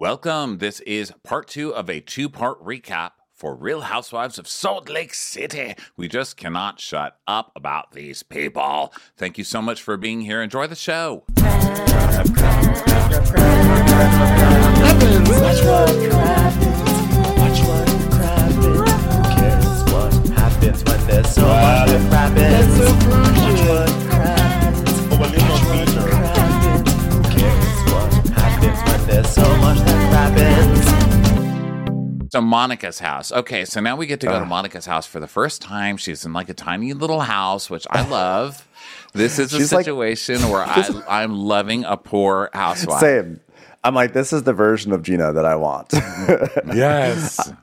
Welcome. This is part 2 of a 2-part recap for Real Housewives of Salt Lake City. We just cannot shut up about these people. Thank you so much for being here. Enjoy the show. So Monica's house. Okay, so now we get to go to Monica's house for the first time. She's in like a tiny little house, which I love. This is a situation where I'm loving a poor housewife. Same. I'm like, this is the version of Gina that I want. Yes.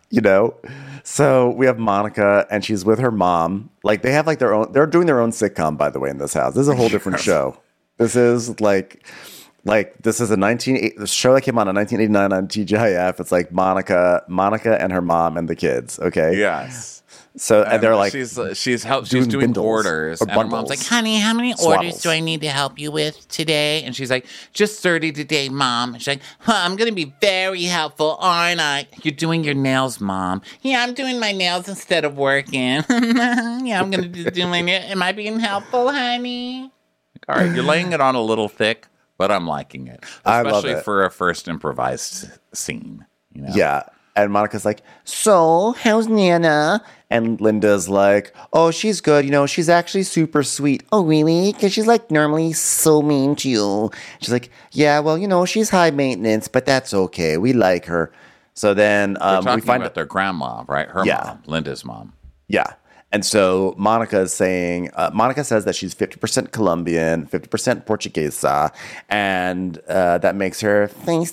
So we have Monica and she's with her mom. Like they have like their own, they're doing their own sitcom, by the way, in this house. This is a whole different show. This is like this is the show that came on in 1989 on TGIF. It's like Monica and her mom and the kids. Okay. Yes. So and they're like she's doing orders, and her mom's like, "Honey, how many orders do I need to help you with today?" And she's like, "Just 30 today, Mom." And she's like, "I'm gonna be very helpful, aren't I?" "You're doing your nails, Mom." "Yeah, I'm doing my nails instead of working." "Yeah, I'm gonna do my nails. Am I being helpful, honey?" All right, you're laying it on a little thick, but I'm liking it, especially for a first improvised scene. Yeah. And Monica's like, "So, how's Nana?" And Linda's like, "Oh, she's good. She's actually super sweet." "Oh, really? Because she's like normally so mean to you." She's like, "Yeah, well, she's high maintenance, but that's okay. We like her." So then we find out their grandma, right? Her mom, Linda's mom. Yeah. And so Monica says that she's 50% Colombian, 50% Portuguesa, and that makes her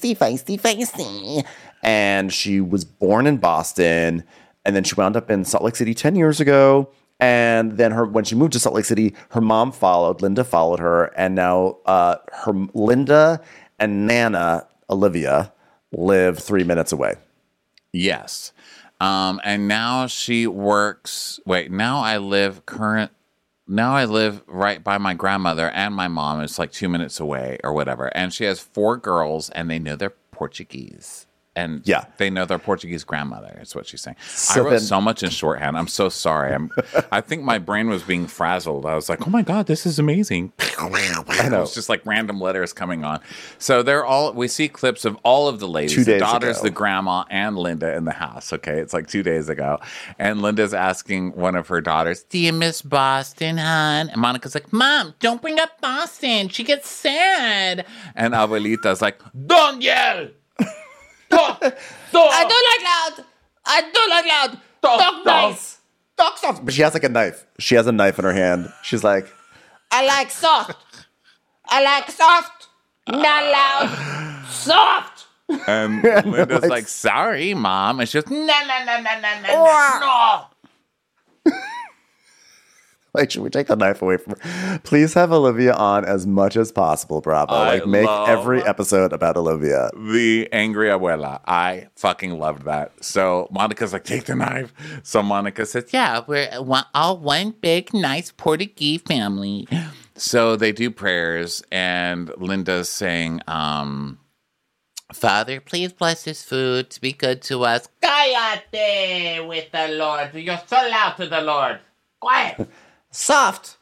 feisty. And she was born in Boston, and then she wound up in Salt Lake City 10 years ago. And then when she moved to Salt Lake City, her mom Linda followed her, and now Linda and Nana, Olivia, live 3 minutes away. Yes. And now she works. Now I live right by my grandmother and my mom. It's like 2 minutes away or whatever. And she has 4 girls, and they know they're Portuguese. And they know their Portuguese grandmother. Is what she's saying. I wrote so much in shorthand. I'm so sorry. I think my brain was being frazzled. I was like, "Oh my god, this is amazing!" I know. It's just like random letters coming on. So we see clips of all of the ladies, 2 days the daughters, ago. the grandma, and Linda in the house. Okay, it's like 2 days ago, and Linda's asking one of her daughters, "Do you miss Boston, hon?" And Monica's like, "Mom, don't bring up Boston. She gets sad." And Abuelita's like, "Don't yell. Talk. I don't like loud. Talk nice. Talk soft." But she has like a knife. She has a knife in her hand. She's like, I like soft. Not loud. Soft. And Linda's like, "Sorry, Mom." And she goes, no. Like, should we take the knife away from her? Please have Olivia on as much as possible, Bravo. Make every episode about Olivia. The angry abuela. I fucking loved that. So Monica's like, "Take the knife." So Monica says, "Yeah, we're all one big, nice Portuguese family." So they do prayers, and Linda's saying, "Father, please bless this food to be good to us." "Cállate with the Lord. You're so loud to the Lord. Quiet." Soft.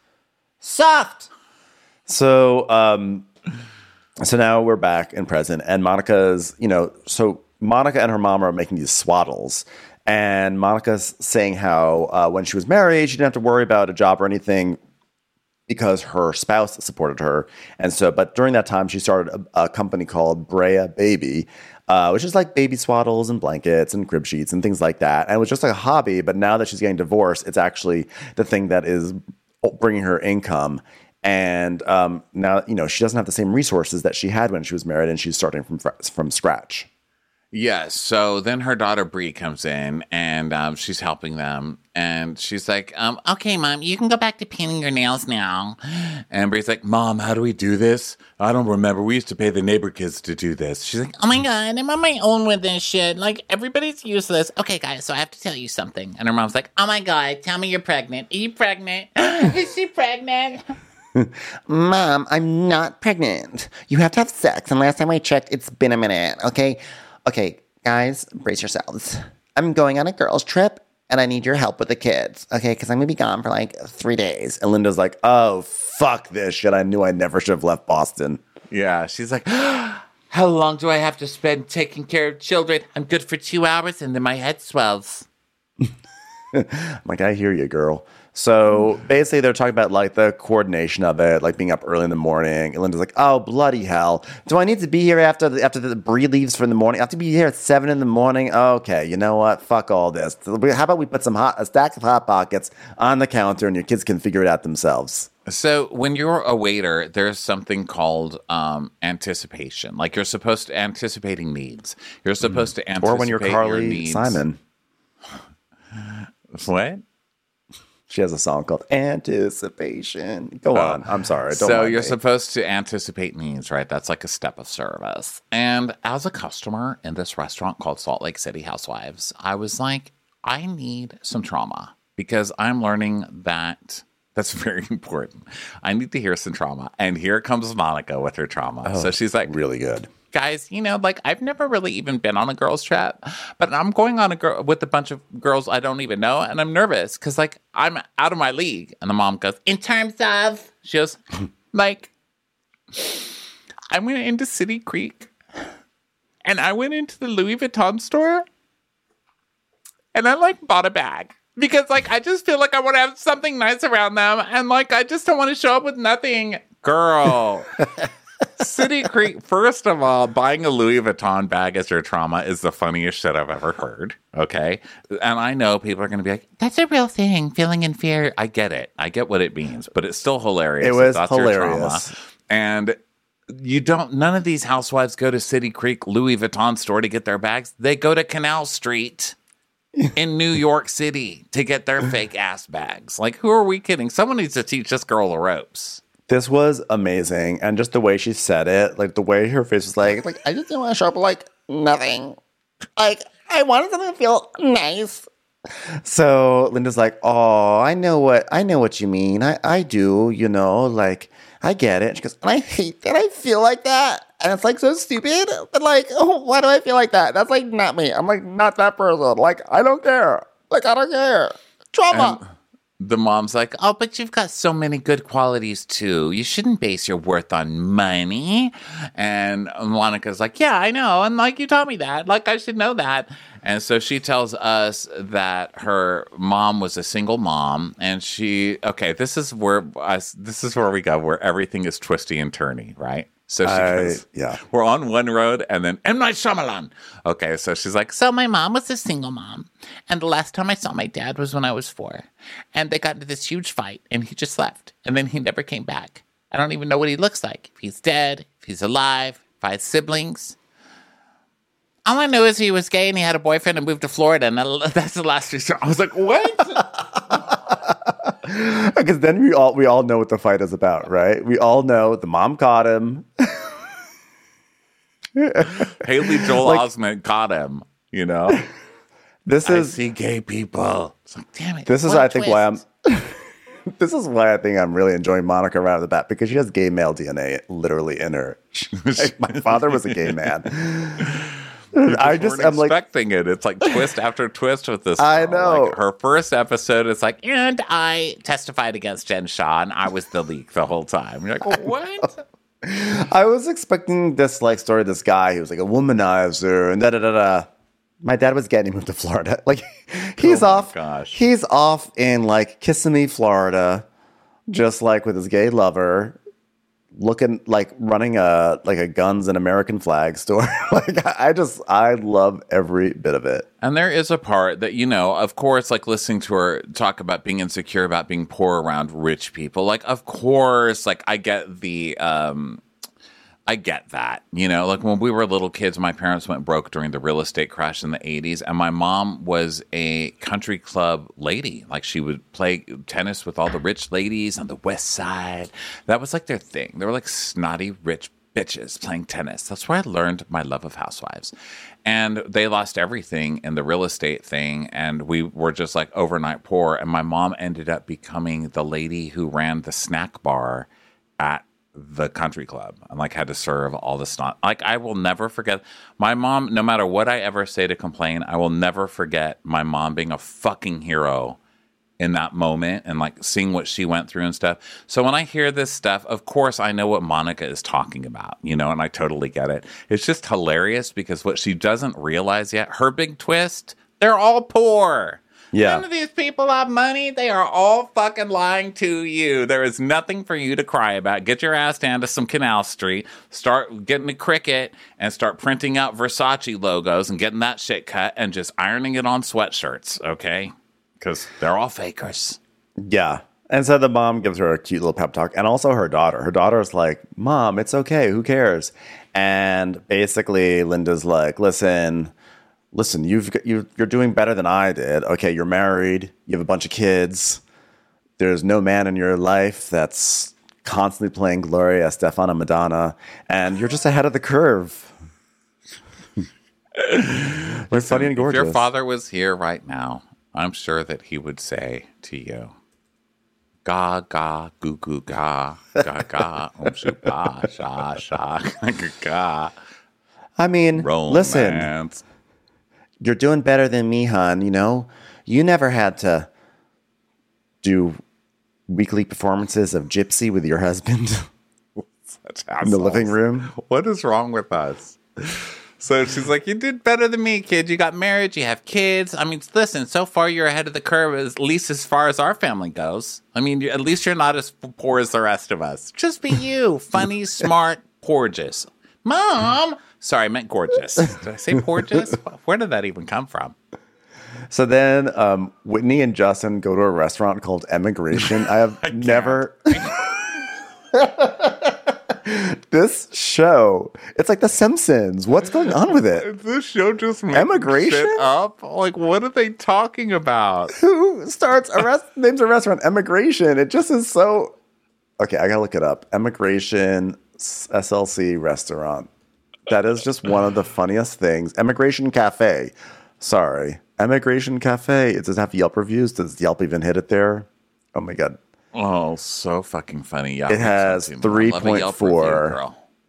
So now we're back in present, and Monica's, so Monica and her mom are making these swaddles, and Monica's saying how when she was married, she didn't have to worry about a job or anything because her spouse supported her. And so, but during that time, she started a company called Brea Baby, which is like baby swaddles and blankets and crib sheets and things like that. And it was just like a hobby. But now that she's getting divorced, it's actually the thing that is bringing her income. And now, she doesn't have the same resources that she had when she was married, and she's starting from scratch. Yes. So then her daughter Bree comes in, and she's helping them. And she's like, "Okay, Mom, you can go back to painting your nails now." And Bree's like, "Mom, how do we do this? I don't remember. We used to pay the neighbor kids to do this." She's like, "Oh my God, I'm on my own with this shit. Like, everybody's useless." "Okay, guys, so I have to tell you something." And her mom's like, "Oh my God, tell me you're pregnant. Are you pregnant? Is she pregnant?" "Mom, I'm not pregnant. You have to have sex. And last time I checked, it's been a minute, okay? okay, guys, brace yourselves. I'm going on a girls' trip, and I need your help with the kids, okay? Because I'm going to be gone for like 3 days. And Linda's like, oh, fuck this shit. I knew I never should have left Boston. Yeah, she's like, how long do I have to spend taking care of children? I'm good for 2 hours, and then my head swells. I'm like, I hear you, girl. So basically, they're talking about like the coordination of it, like being up early in the morning. And Linda's like, "Oh bloody hell! Do I need to be here after the Brie leaves for the morning? I have to be here at 7 in the morning. Okay, you know what? Fuck all this. How about we put a stack of Hot Pockets on the counter, and your kids can figure it out themselves." So when you're a waiter, there's something called anticipation. Like you're supposed to anticipating needs. You're supposed to anticipate or when you're Carly your needs. Simon. What? She has a song called Anticipation. Go on. I'm sorry. Don't so mind you're me. supposed to anticipate needs, right? That's like a step of service. And as a customer in this restaurant called Salt Lake City Housewives, I was like, I need some trauma because I'm learning that that's very important. I need to hear some trauma. And here comes Monica with her trauma. So she's like, really good. guys, you know, like I've never really even been on a girls' trip, but I'm going on with a bunch of girls I don't even know, and I'm nervous because like I'm out of my league. And the mom goes, in terms of, she goes, like, I went into City Creek, and I went into the Louis Vuitton store, and I like bought a bag. Because, like, I just feel like I want to have something nice around them. And, like, I just don't want to show up with nothing. Girl. City Creek, first of all, buying a Louis Vuitton bag as your trauma is the funniest shit I've ever heard. Okay? And I know people are going to be like, that's a real thing, feeling inferior. I get it. I get what it means. But it's still hilarious. It was that's hilarious. Your trauma. And none of these housewives go to City Creek Louis Vuitton store to get their bags. They go to Canal Street in New York City to get their fake ass bags. Like, who are we kidding? Someone needs to teach this girl the ropes. This was amazing. And just the way she said it, like the way her face was like I just didn't want to show up with, like, nothing. Like, I wanted something to feel nice. So Linda's like, oh, I know what you mean. I do, you know, like, I get it. She goes, And I hate that I feel like that. And it's, like, so stupid. But, like, oh, why do I feel like that? That's, like, not me. I'm, like, not that person. Like, I don't care. Like, I don't care. Trauma. And the mom's like, oh, but you've got so many good qualities, too. You shouldn't base your worth on money. And Monica's like, yeah, I know. And, like, you taught me that. Like, I should know that. And so she tells us that her mom was a single mom. And this is where we go, where everything is twisty and turny, right? So she goes, we're on one road, and then M. Night Shyamalan. Okay, so she's like, so my mom was a single mom, and the last time I saw my dad was when I was 4, and they got into this huge fight, and he just left, and then he never came back. I don't even know what he looks like, if he's dead, if he's alive, if I have siblings. All I know is he was gay, and he had a boyfriend and moved to Florida, and that's the last we saw. I was like, what? because then we all know what the fight is about, right? We all know the mom caught him. Haley Joel Osment caught him, you know? I see gay people. It's like, damn it. This is, I think, why this is why I think I'm really enjoying Monica right off the bat, because she has gay male DNA literally in her. Like, my father was a gay man. I'm expecting it. It's like twist after twist with this. I know. Like, her first episode is like, and I testified against Jen Shah, and I was the leak the whole time. You're like, what? I was expecting this like story of this guy who was like a womanizer and da-da-da-da. My dad was getting moved to Florida. Like, he's off. Gosh. He's off in like Kissimmee, Florida, just like with his gay lover, looking like running a guns and American flag store. Like, I love every bit of it. And there is a part that, you know, of course, like listening to her talk about being insecure about being poor around rich people. Like, of course, like I get I get that, you know, like when we were little kids, my parents went broke during the real estate crash in the 80s. And my mom was a country club lady. Like, she would play tennis with all the rich ladies on the West Side. That was like their thing. They were like snotty, rich bitches playing tennis. That's where I learned my love of housewives. And they lost everything in the real estate thing. And we were just like overnight poor. And my mom ended up becoming the lady who ran the snack bar at the country club and like had to serve all the stuff. Like I will never forget my mom, no matter what I ever say to complain, I will never forget my mom being a fucking hero in that moment and like seeing what she went through and stuff. So when I hear this stuff, of course I know what Monica is talking about, you know, and I totally get it. It's just hilarious because what she doesn't realize yet, her big twist, they're all poor. Yeah. None of these people have money. They are all fucking lying to you. There is nothing for you to cry about. Get your ass down to some Canal Street, start getting a Cricut and start printing out Versace logos and getting that shit cut and just ironing it on sweatshirts, okay? Because they're all fakers. Yeah. And so the mom gives her a cute little pep talk. And also her daughter. Her daughter is like, Mom, it's okay. Who cares? And basically Linda's like, listen, you're doing better than I did. Okay, you're married. You have a bunch of kids. There's no man in your life that's constantly playing Gloria Estefan Madonna. And you're just ahead of the curve. You're funny and gorgeous. If your father was here right now, I'm sure that he would say to you, ga ga goo goo ga ga ga shoot ga sha sha ga. I mean, Romance. Listen, you're doing better than me, hon. You know, you never had to do weekly performances of Gypsy with your husband in the living room. What is wrong with us? So she's like, you did better than me, kid. You got married. You have kids. I mean, listen, so far you're ahead of the curve, at least as far as our family goes. I mean, at least you're not as poor as the rest of us. Just be you. Funny, smart, gorgeous. Mom. Sorry, I meant gorgeous. Did I say gorgeous? Where did that even come from? So then Whitney and Justin go to a restaurant called Emigration. I have never... This show, it's like The Simpsons. What's going on with it? This show just makes Emigration shit up. Like, what are they talking about? Who names a restaurant Emigration? It just is so. Okay, I gotta look it up. Emigration SLC restaurant. That is just one of the funniest things. Emigration Cafe. Sorry, Emigration Cafe. It does have Yelp reviews. Does Yelp even hit it there? Oh my god. Oh, so fucking funny. Yeah, it has 3.4.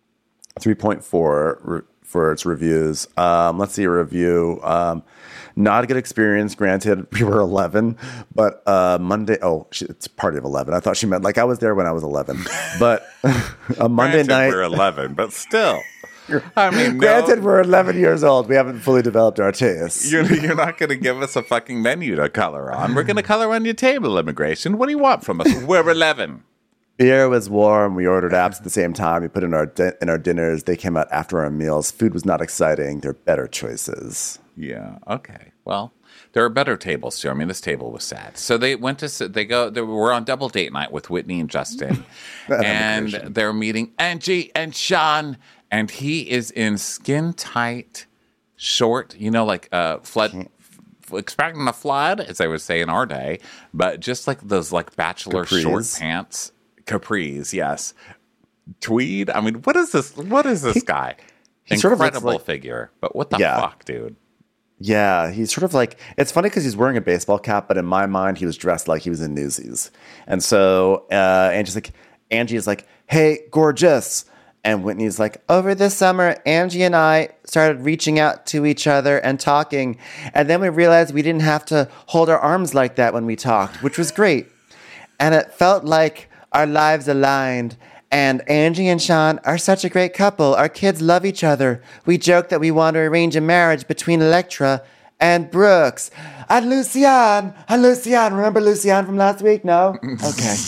3.4 for its reviews. Let's see a review. Not a good experience. Granted, we were 11, but Monday. Oh, it's party of 11. I thought she meant like I was there when I was 11. But a Monday night. We're 11, but still. I mean, granted, we're 11 years old. We haven't fully developed our tastes. You're not going to give us a fucking menu to color on. We're going to color on your table, Immigration. What do you want from us? We're 11. Beer was warm. We ordered apps at the same time. We put in our dinners. They came out after our meals. Food was not exciting. They're better choices. Yeah. Okay. Well, there are better tables too. I mean, this table was sad. So they went to they were on double date night with Whitney and Justin, and they're meeting Angie and Sean. And he is in skin tight, short, you know, like expecting a flood, as they would say in our day, but just like those like bachelor capris. Short pants, capris, yes, tweed. I mean, what is this? What is this guy? Incredible figure, but what the fuck, dude? Yeah, he's sort of like, it's funny because he's wearing a baseball cap, but in my mind, he was dressed like he was in Newsies. And so Angie is like, hey, gorgeous. And Whitney's like, over this summer, Angie and I started reaching out to each other and talking. And then we realized we didn't have to hold our arms like that when we talked, which was great. And it felt like our lives aligned. And Angie and Sean are such a great couple. Our kids love each other. We joke that we want to arrange a marriage between Electra and Brooks. And Lucian. Remember Lucian from last week? No? Okay.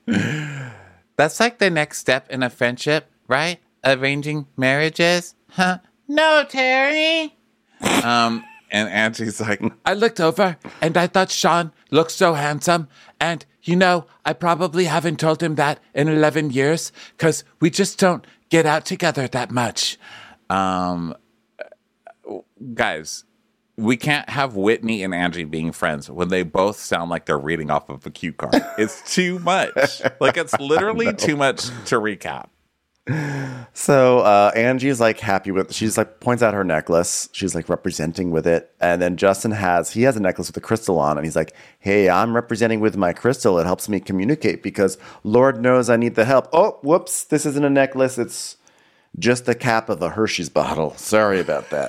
That's like the next step in a friendship. Right? Arranging marriages? Huh? No, Terry. And Angie's like, I looked over and I thought Sean looked so handsome. And, you know, I probably haven't told him that in 11 years because we just don't get out together that much. Guys, we can't have Whitney and Angie being friends when they both sound like they're reading off of a cue card. It's too much. Like, it's literally too much to recap. So Angie's like happy with. She's like points out her necklace. She's like representing with it, and then Justin has a necklace with a crystal on, and he's like, "Hey, I'm representing with my crystal. It helps me communicate because Lord knows I need the help." Oh, whoops! This isn't a necklace. It's just the cap of a Hershey's bottle. Sorry about that.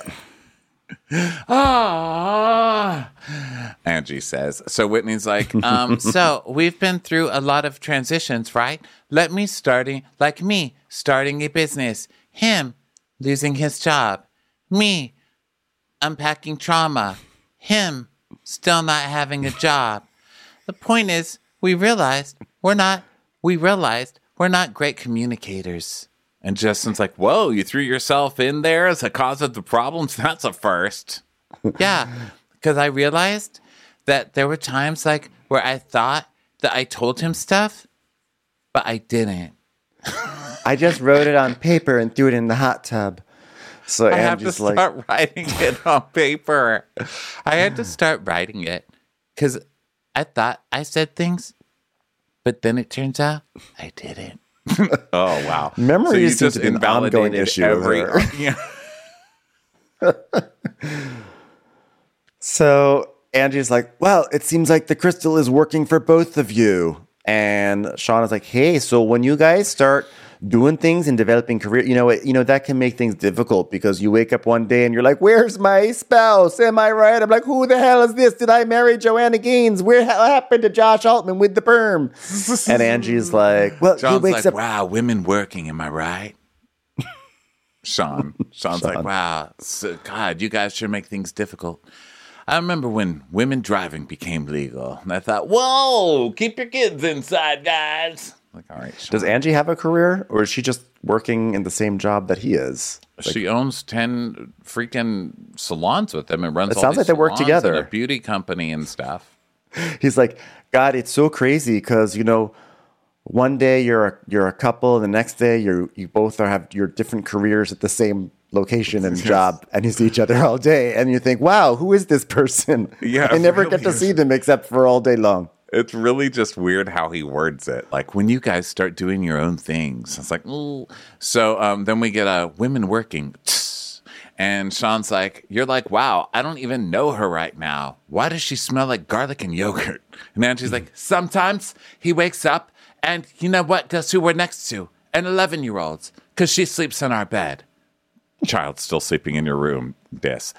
Ah, Angie says. So Whitney's like, so we've been through a lot of transitions, right? Starting a business, him losing his job, me unpacking trauma, him still not having a job. The point is, we realized we're not great communicators. And Justin's like, whoa, you threw yourself in there as a cause of the problems? That's a first. Yeah, because I realized that there were times like where I thought that I told him stuff, but I didn't. I just wrote it on paper and threw it in the hot tub. So I have to start writing it on paper. I had to start writing it because I thought I said things, but then it turns out I didn't. Oh, wow. Memory seems to be an ongoing issue with her. Yeah. So Angie's like, well, it seems like the crystal is working for both of you. And Sean is like, hey, so when you guys start doing things and developing career, that can make things difficult because you wake up one day and you're like, where's my spouse? Am I right? I'm like, who the hell is this? Did I marry Joanna Gaines? What happened to Josh Altman with the perm? And Angie's like, well, John's he wakes up. Wow, women working, am I right? Sean's like, wow, God, you guys sure make things difficult. I remember when women driving became legal, and I thought, whoa, keep your kids inside, guys. Like, all right, Sean. Does Angie have a career, or is she just working in the same job that he is? She owns 10 freaking salons with him and runs. It sounds like they work together. And a beauty company and stuff. He's like, God, it's so crazy because one day you're a couple, and the next day you both have your different careers at the same location and job, and you see each other all day, and you think, wow, who is this person? Yeah, I never get to see them except for all day long. It's really just weird how he words it. Like, when you guys start doing your own things, it's like, ooh. So then we get women working. And Sean's like, you're like, wow, I don't even know her right now. Why does she smell like garlic and yogurt? And Angie's like, sometimes he wakes up and you know what? Guess who we're next to? An 11-year-old, because she sleeps in our bed. Child still sleeping in your room. This.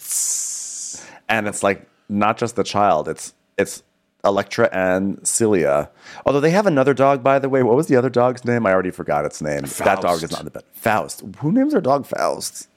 And it's like, not just the child. It's Electra and Celia. Although they have another dog, by the way. What was the other dog's name? I already forgot its name. Faust. That dog is not in the bed. Faust. Who names their dog Faust?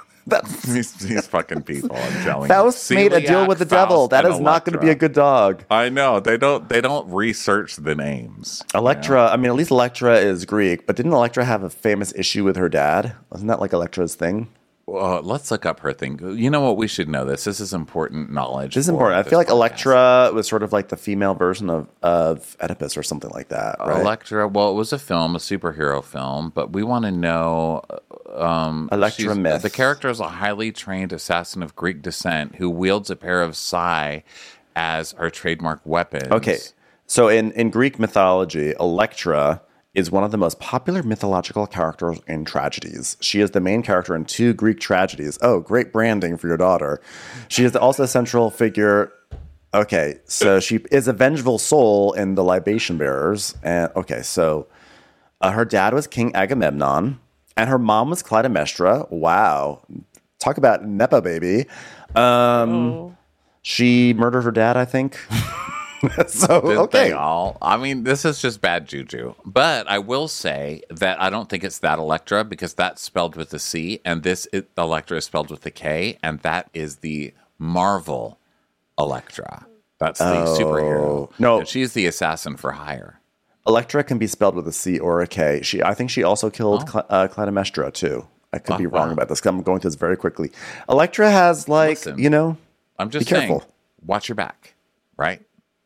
These fucking people, I'm telling Faust you. made a deal with the devil. That is not going to be a good dog. I know. They don't research the names. Electra, I mean, at least Electra is Greek, but didn't Electra have a famous issue with her dad? Wasn't that like Electra's thing? Let's look up her thing. You know what? We should know this. This is important knowledge. This is important. I feel like Electra was sort of like the female version of Oedipus or something like that, right? Electra, well, it was a film, a superhero film, but we want to know... Electra myth. The character is a highly trained assassin of Greek descent who wields a pair of sai as her trademark weapons. Okay, so in Greek mythology, Electra is one of the most popular mythological characters in tragedies. She is the main character in 2 Greek tragedies. Oh, great branding for your daughter. She is also a central figure. Okay, so she is a vengeful soul in The Libation Bearers. And okay, so her dad was King Agamemnon, and her mom was Clytemnestra. Wow, talk about Nepo baby. She murdered her dad, I think. So, okay. I mean, this is just bad juju. But I will say that I don't think it's that Electra because that's spelled with a C, and Electra is spelled with a K, and that is the Marvel Electra. That's the superhero. No. And she's the assassin for hire. Electra can be spelled with a C or a K. I think she also killed Clytemnestra, too. I could be wrong about this because I'm going through this very quickly. Electra has, Listen, I'm just be careful. saying, watch your back, right?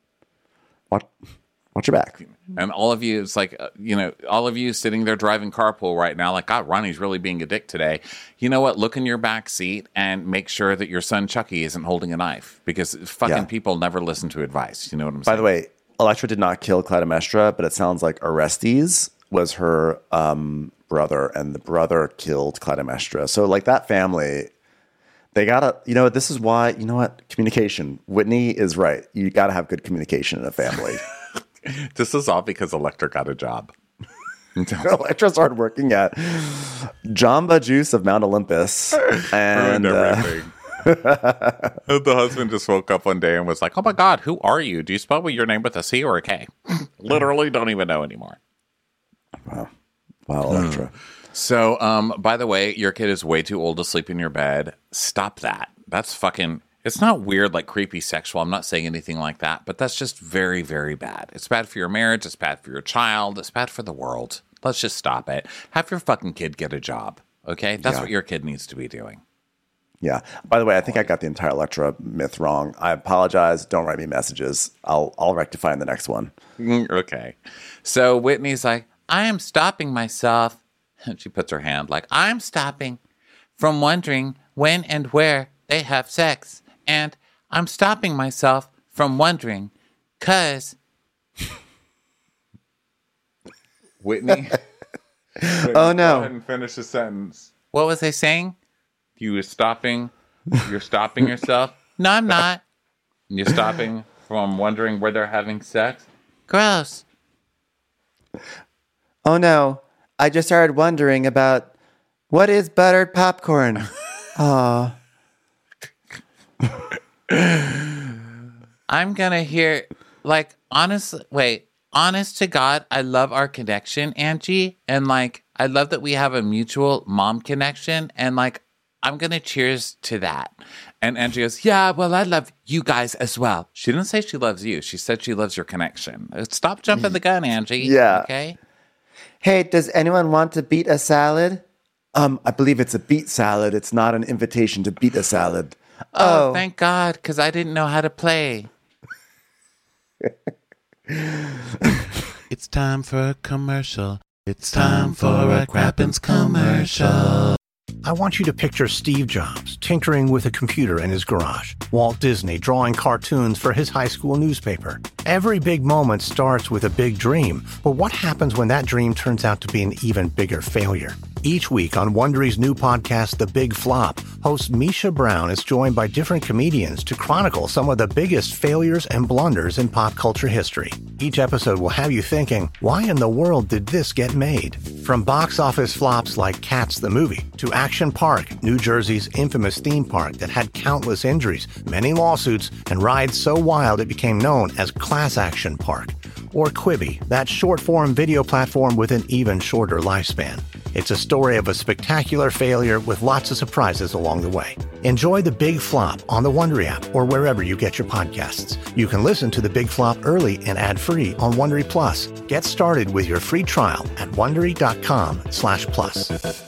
Watch your back. And all of you, it's like, all of you sitting there driving carpool right now, like, God, Ronnie's really being a dick today. You know what? Look in your back seat and make sure that your son Chucky isn't holding a knife because fucking people never listen to advice. You know what I'm saying? By the way, Electra did not kill Clytemnestra, but it sounds like Orestes was her brother, and the brother killed Clytemnestra. So like that family, they gotta, this is why, communication. Whitney is right. You gotta have good communication in a family. This is all because Elektra got a job. Elektra started working at Jamba Juice of Mount Olympus. And everything. The husband just woke up one day and was like, oh my God, who are you? Do you spell your name with a C or a K? Literally don't even know anymore. Wow, Elektra. So, by the way, your kid is way too old to sleep in your bed. Stop that. That's fucking... It's not weird, like creepy sexual. I'm not saying anything like that, but that's just very, very bad. It's bad for your marriage. It's bad for your child. It's bad for the world. Let's just stop it. Have your fucking kid get a job, okay? That's what your kid needs to be doing. Yeah. By the way, I think I got the entire Elektra myth wrong. I apologize. Don't write me messages. I'll rectify in the next one. Okay. So Whitney's like, I am stopping myself. And she puts her hand like, I'm stopping from wondering when and where they have sex. And I'm stopping myself from wondering, cause Whitney. Oh no! Go ahead and finish the sentence. What was I saying? You're stopping yourself. No, I'm not. You're stopping from wondering where they're having sex. Gross. Oh no! I just started wondering about what is buttered popcorn. Aw. I'm gonna hear, like, honest to God, I love our connection, Angie, and like I love that we have a mutual mom connection, and like I'm gonna cheers to that. And Angie goes, yeah, well, I love you guys as well. She didn't say she loves you. She said she loves your connection. Stop jumping the gun, Angie. Yeah. Okay. Hey, does anyone want to beat a salad? I believe it's a beet salad. It's not an invitation to beat a salad. Oh, thank God, because I didn't know how to play. It's time for a commercial. It's time for a Crappens commercial. I want you to picture Steve Jobs tinkering with a computer in his garage, Walt Disney drawing cartoons for his high school newspaper. Every big moment starts with a big dream, but what happens when that dream turns out to be an even bigger failure? Each week on Wondery's new podcast, The Big Flop, host Misha Brown is joined by different comedians to chronicle some of the biggest failures and blunders in pop culture history. Each episode will have you thinking, why in the world did this get made? From box office flops like Cats the movie, to Action Park, New Jersey's infamous theme park that had countless injuries, many lawsuits, and rides so wild it became known as Class Action Park. Or Quibi, that short-form video platform with an even shorter lifespan. It's a story of a spectacular failure with lots of surprises along the way. Enjoy The Big Flop on the Wondery app or wherever you get your podcasts. You can listen to The Big Flop early and ad-free on Wondery Plus. Get started with your free trial at Wondery.com/plus.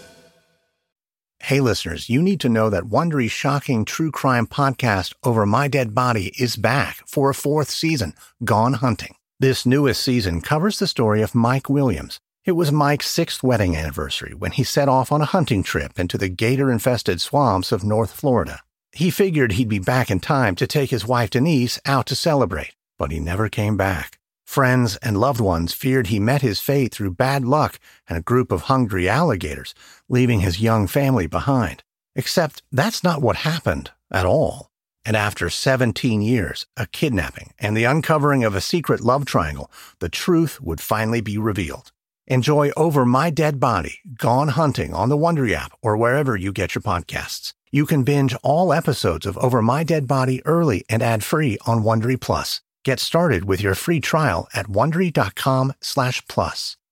Hey listeners, you need to know that Wondery's shocking true crime podcast Over My Dead Body is back for a 4th season, Gone Hunting. This newest season covers the story of Mike Williams. It was Mike's 6th wedding anniversary when he set off on a hunting trip into the gator-infested swamps of North Florida. He figured he'd be back in time to take his wife Denise out to celebrate, but he never came back. Friends and loved ones feared he met his fate through bad luck and a group of hungry alligators, leaving his young family behind. Except that's not what happened at all. And after 17 years, a kidnapping, and the uncovering of a secret love triangle, the truth would finally be revealed. Enjoy Over My Dead Body, Gone Hunting on the Wondery app or wherever you get your podcasts. You can binge all episodes of Over My Dead Body early and ad-free on Wondery Plus. Get started with your free trial at Wondery.com/plus.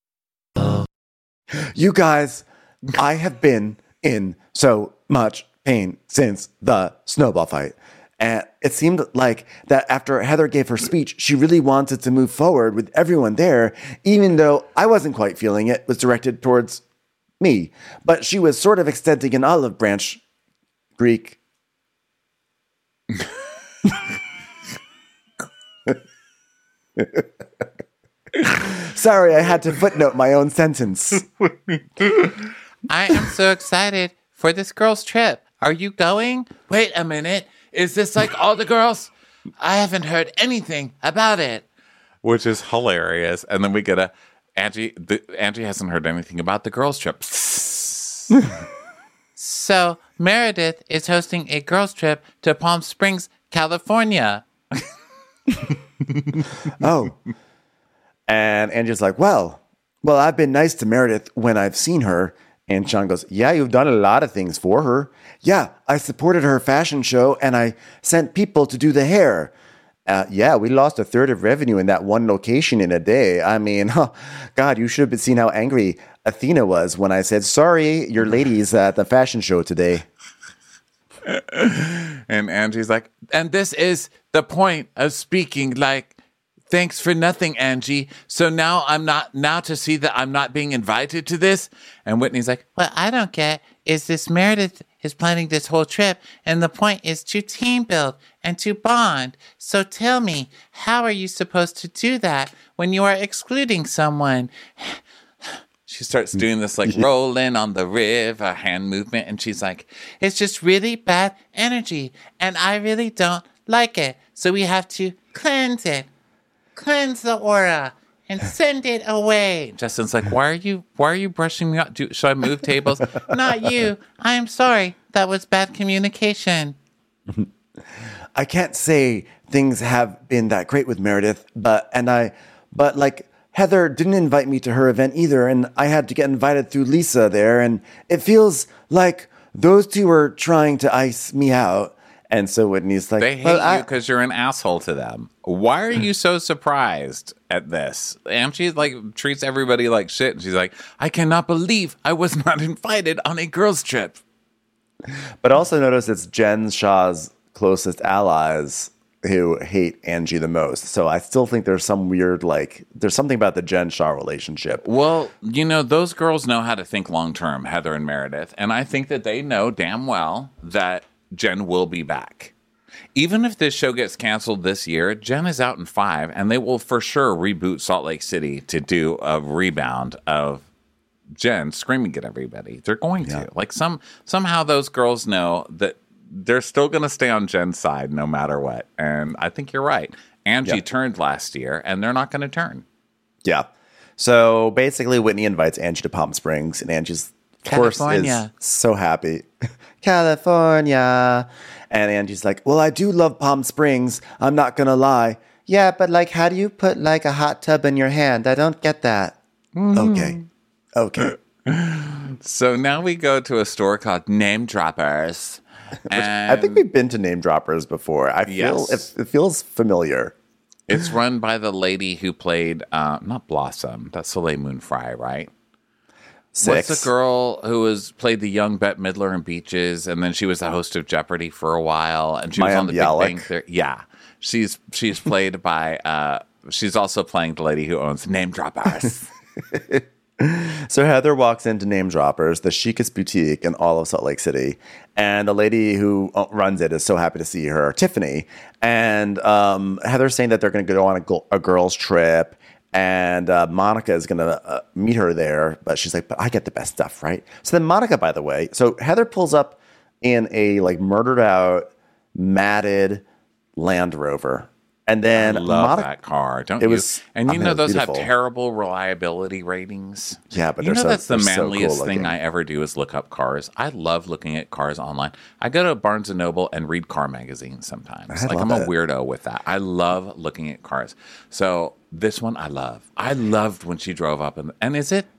You guys, I have been in so much pain since the snowball fight. And it seemed like that after Heather gave her speech, she really wanted to move forward with everyone there, even though I wasn't quite feeling it was directed towards me. But she was sort of extending an olive branch. Greek. Sorry, I had to footnote my own sentence. I am so excited for this girl's trip. Are you going? Wait a minute. Is this like all the girls? I haven't heard anything about it. Which is hilarious. And then we get a, Angie hasn't heard anything about the girls' trip. So Meredith is hosting a girls' trip to Palm Springs, California. Oh. And Angie's like, well, I've been nice to Meredith when I've seen her. And Sean goes, yeah, you've done a lot of things for her. Yeah, I supported her fashion show and I sent people to do the hair. Yeah, we lost a third of revenue in that one location in a day. I mean, God, you should have seen how angry Athena was when I said, sorry, your lady's at the fashion show today. And Angie's like, and this is the point of speaking like, thanks for nothing, Angie. So now to see that I'm not being invited to this. And Whitney's like, what I don't get is this Meredith is planning this whole trip. And the point is to team build and to bond. So tell me, how are you supposed to do that when you are excluding someone? She starts doing this like rolling on the river hand movement. And she's like, it's just really bad energy. And I really don't like it. So we have to cleanse it. Cleanse the aura and send it away. Justin's like, why are you brushing me off? Should I move tables? Not you. I am sorry. That was bad communication. I can't say things have been that great with Meredith, but Heather didn't invite me to her event either, and I had to get invited through Lisa there, and it feels like those two are trying to ice me out. And so Whitney's like, they hate you because you're an asshole to them. Why are you so surprised at this? And she like treats everybody like shit. And she's like, I cannot believe I was not invited on a girls' trip. But also notice it's Jen Shah's closest allies who hate Angie the most. So I still think there's some weird, there's something about the Jen Shah relationship. Well, those girls know how to think long term, Heather and Meredith. And I think that they know damn well that Jen will be back. Even if this show gets canceled this year, Jen is out in 5, and they will for sure reboot Salt Lake City to do a rebound of Jen screaming at everybody. They're going to. Somehow those girls know that they're still going to stay on Jen's side no matter what. And I think you're right. Angie turned last year, and they're not going to turn. Yeah. So basically, Whitney invites Angie to Palm Springs, and Angie's, of course, is so happy. California. And Angie's like, well, I do love Palm Springs. I'm not going to lie. Yeah, but how do you put a hot tub in your hand? I don't get that. Okay. So now we go to a store called Name Droppers. And I think we've been to Name Droppers before. I feel it feels familiar. It's run by the lady who played, not Blossom, that's Soleil Moon Frye, right? 6. What's the girl who played the young Bette Midler in Beaches, and then she was the host of Jeopardy for a while, and she was on the Big Bang Theory. Yeah, she's played by. She's also playing the lady who owns Name Droppers. So Heather walks into Name Droppers, the chicest boutique in all of Salt Lake City, and the lady who runs it is so happy to see her, Tiffany. And Heather's saying that they're going to go on a girls' trip. And Monica is going to meet her there. But she's like, but I get the best stuff, right? So then Monica, by the way, so Heather pulls up in a murdered out, matted Land Rover. And then I love that car, don't you? And those beautiful. have terrible reliability ratings. Yeah, but that's the they're manliest so cool thing I ever do is look up cars. I love looking at cars online. I go to Barnes & Noble and read car magazines sometimes. I'm a weirdo with that. I love looking at cars. So this one I love. I loved when she drove up. And is it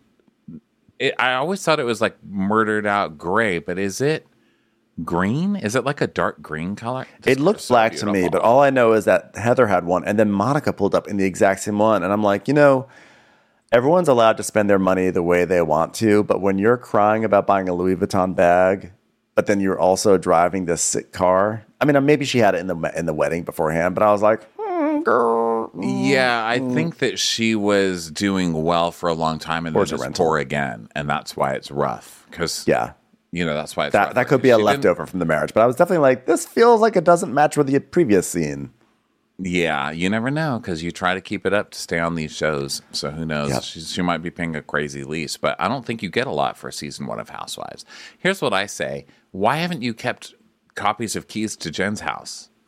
I always thought it was murdered out gray, but is it green? Is it a dark green color? It looked black to me, but all I know is that Heather had one, and then Monica pulled up in the exact same one. And I'm like, everyone's allowed to spend their money the way they want to, but when you're crying about buying a Louis Vuitton bag, but then you're also driving this sick car. I mean, maybe she had it in the wedding beforehand, but I was like, girl. Yeah, I think that she was doing well for a long time, and then just poor again, and that's why it's rough. Because that's why it's that could be a leftover from the marriage. But I was definitely like, this feels like it doesn't match with the previous scene. Yeah, you never know because you try to keep it up to stay on these shows. So who knows? Yep. She might be paying a crazy lease, but I don't think you get a lot for season 1 of Housewives. Here's what I say. Why haven't you kept copies of Keys to Jen's House?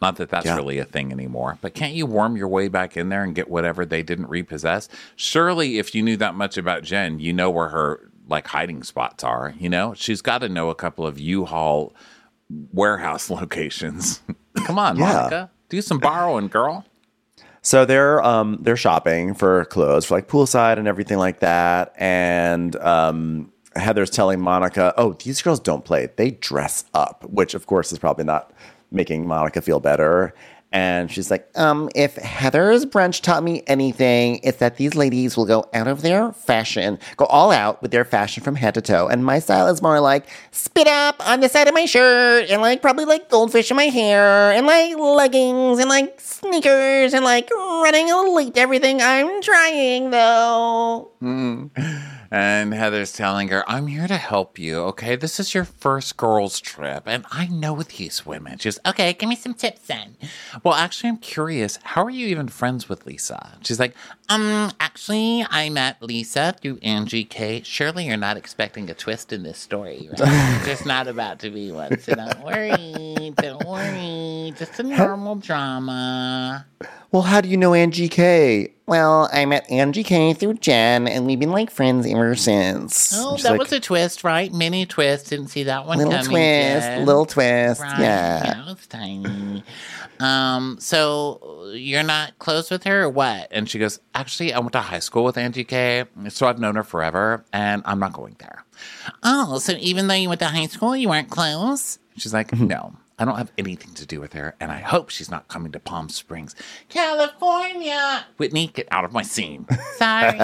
Not that that's really a thing anymore. But can't you worm your way back in there and get whatever they didn't repossess? Surely, if you knew that much about Jen, you know where her like hiding spots are. You know, she's got to know a couple of U-Haul warehouse locations. Come on, Monica, do some borrowing, girl. So they're shopping for clothes for like poolside and everything like that. And Heather's telling Monica, "Oh, these girls don't play; they dress up," which of course is probably not making Monica feel better. And she's like, if Heather's brunch taught me anything, it's that these ladies will go out of their fashion, go all out with their fashion from head to toe. And my style is more like spit up on the side of my shirt and like probably like goldfish in my hair and like leggings and like sneakers and like running a little late to everything. I'm trying though. And Heather's telling her, I'm here to help you, okay? This is your first girls' trip, and I know these women. She's, okay, give me some tips then. Well, actually, I'm curious, how are you even friends with Lisa? She's like, actually, I met Lisa through Angie K. Surely you're not expecting a twist in this story, right? There's not about to be one, so don't worry. Just a normal drama. Well, how do you know Angie K? Well, I met Angie K through Jen, and we've been like friends ever since. Oh, that was a twist, right? Mini twist. Didn't see that one coming. Little twist. Right. Yeah. It was tiny. So you're not close with her or what? And she goes, actually, I went to high school with Angie K, so I've known her forever, and I'm not going there. Oh, so even though you went to high school, you weren't close? She's like, no. I don't have anything to do with her, and I hope she's not coming to Palm Springs, California. Whitney, get out of my scene. Sorry.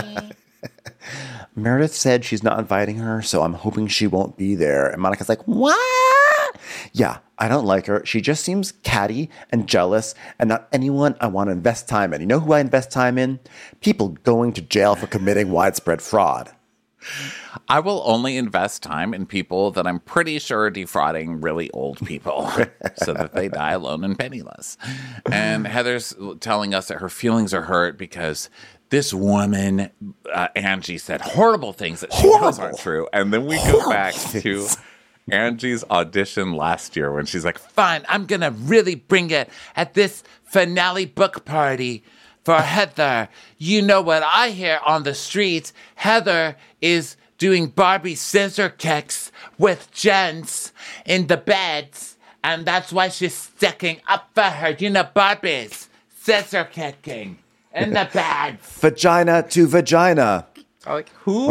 Meredith said she's not inviting her, so I'm hoping she won't be there. And Monica's like, what? Yeah, I don't like her. She just seems catty and jealous and not anyone I want to invest time in. You know who I invest time in? People going to jail for committing widespread fraud. I will only invest time in people that I'm pretty sure are defrauding really old people so that they die alone and penniless. And Heather's telling us that her feelings are hurt because this woman, Angie, said horrible things that she knows aren't true. And then we go back to Angie's audition last year when she's like, fine, I'm going to really bring it at this finale book party. For Heather, you know what I hear on the streets. Heather is doing Barbie scissor kicks with gents in the beds. And that's why she's sticking up for her. You know, Barbie's scissor kicking in the beds. Vagina to vagina. Like, who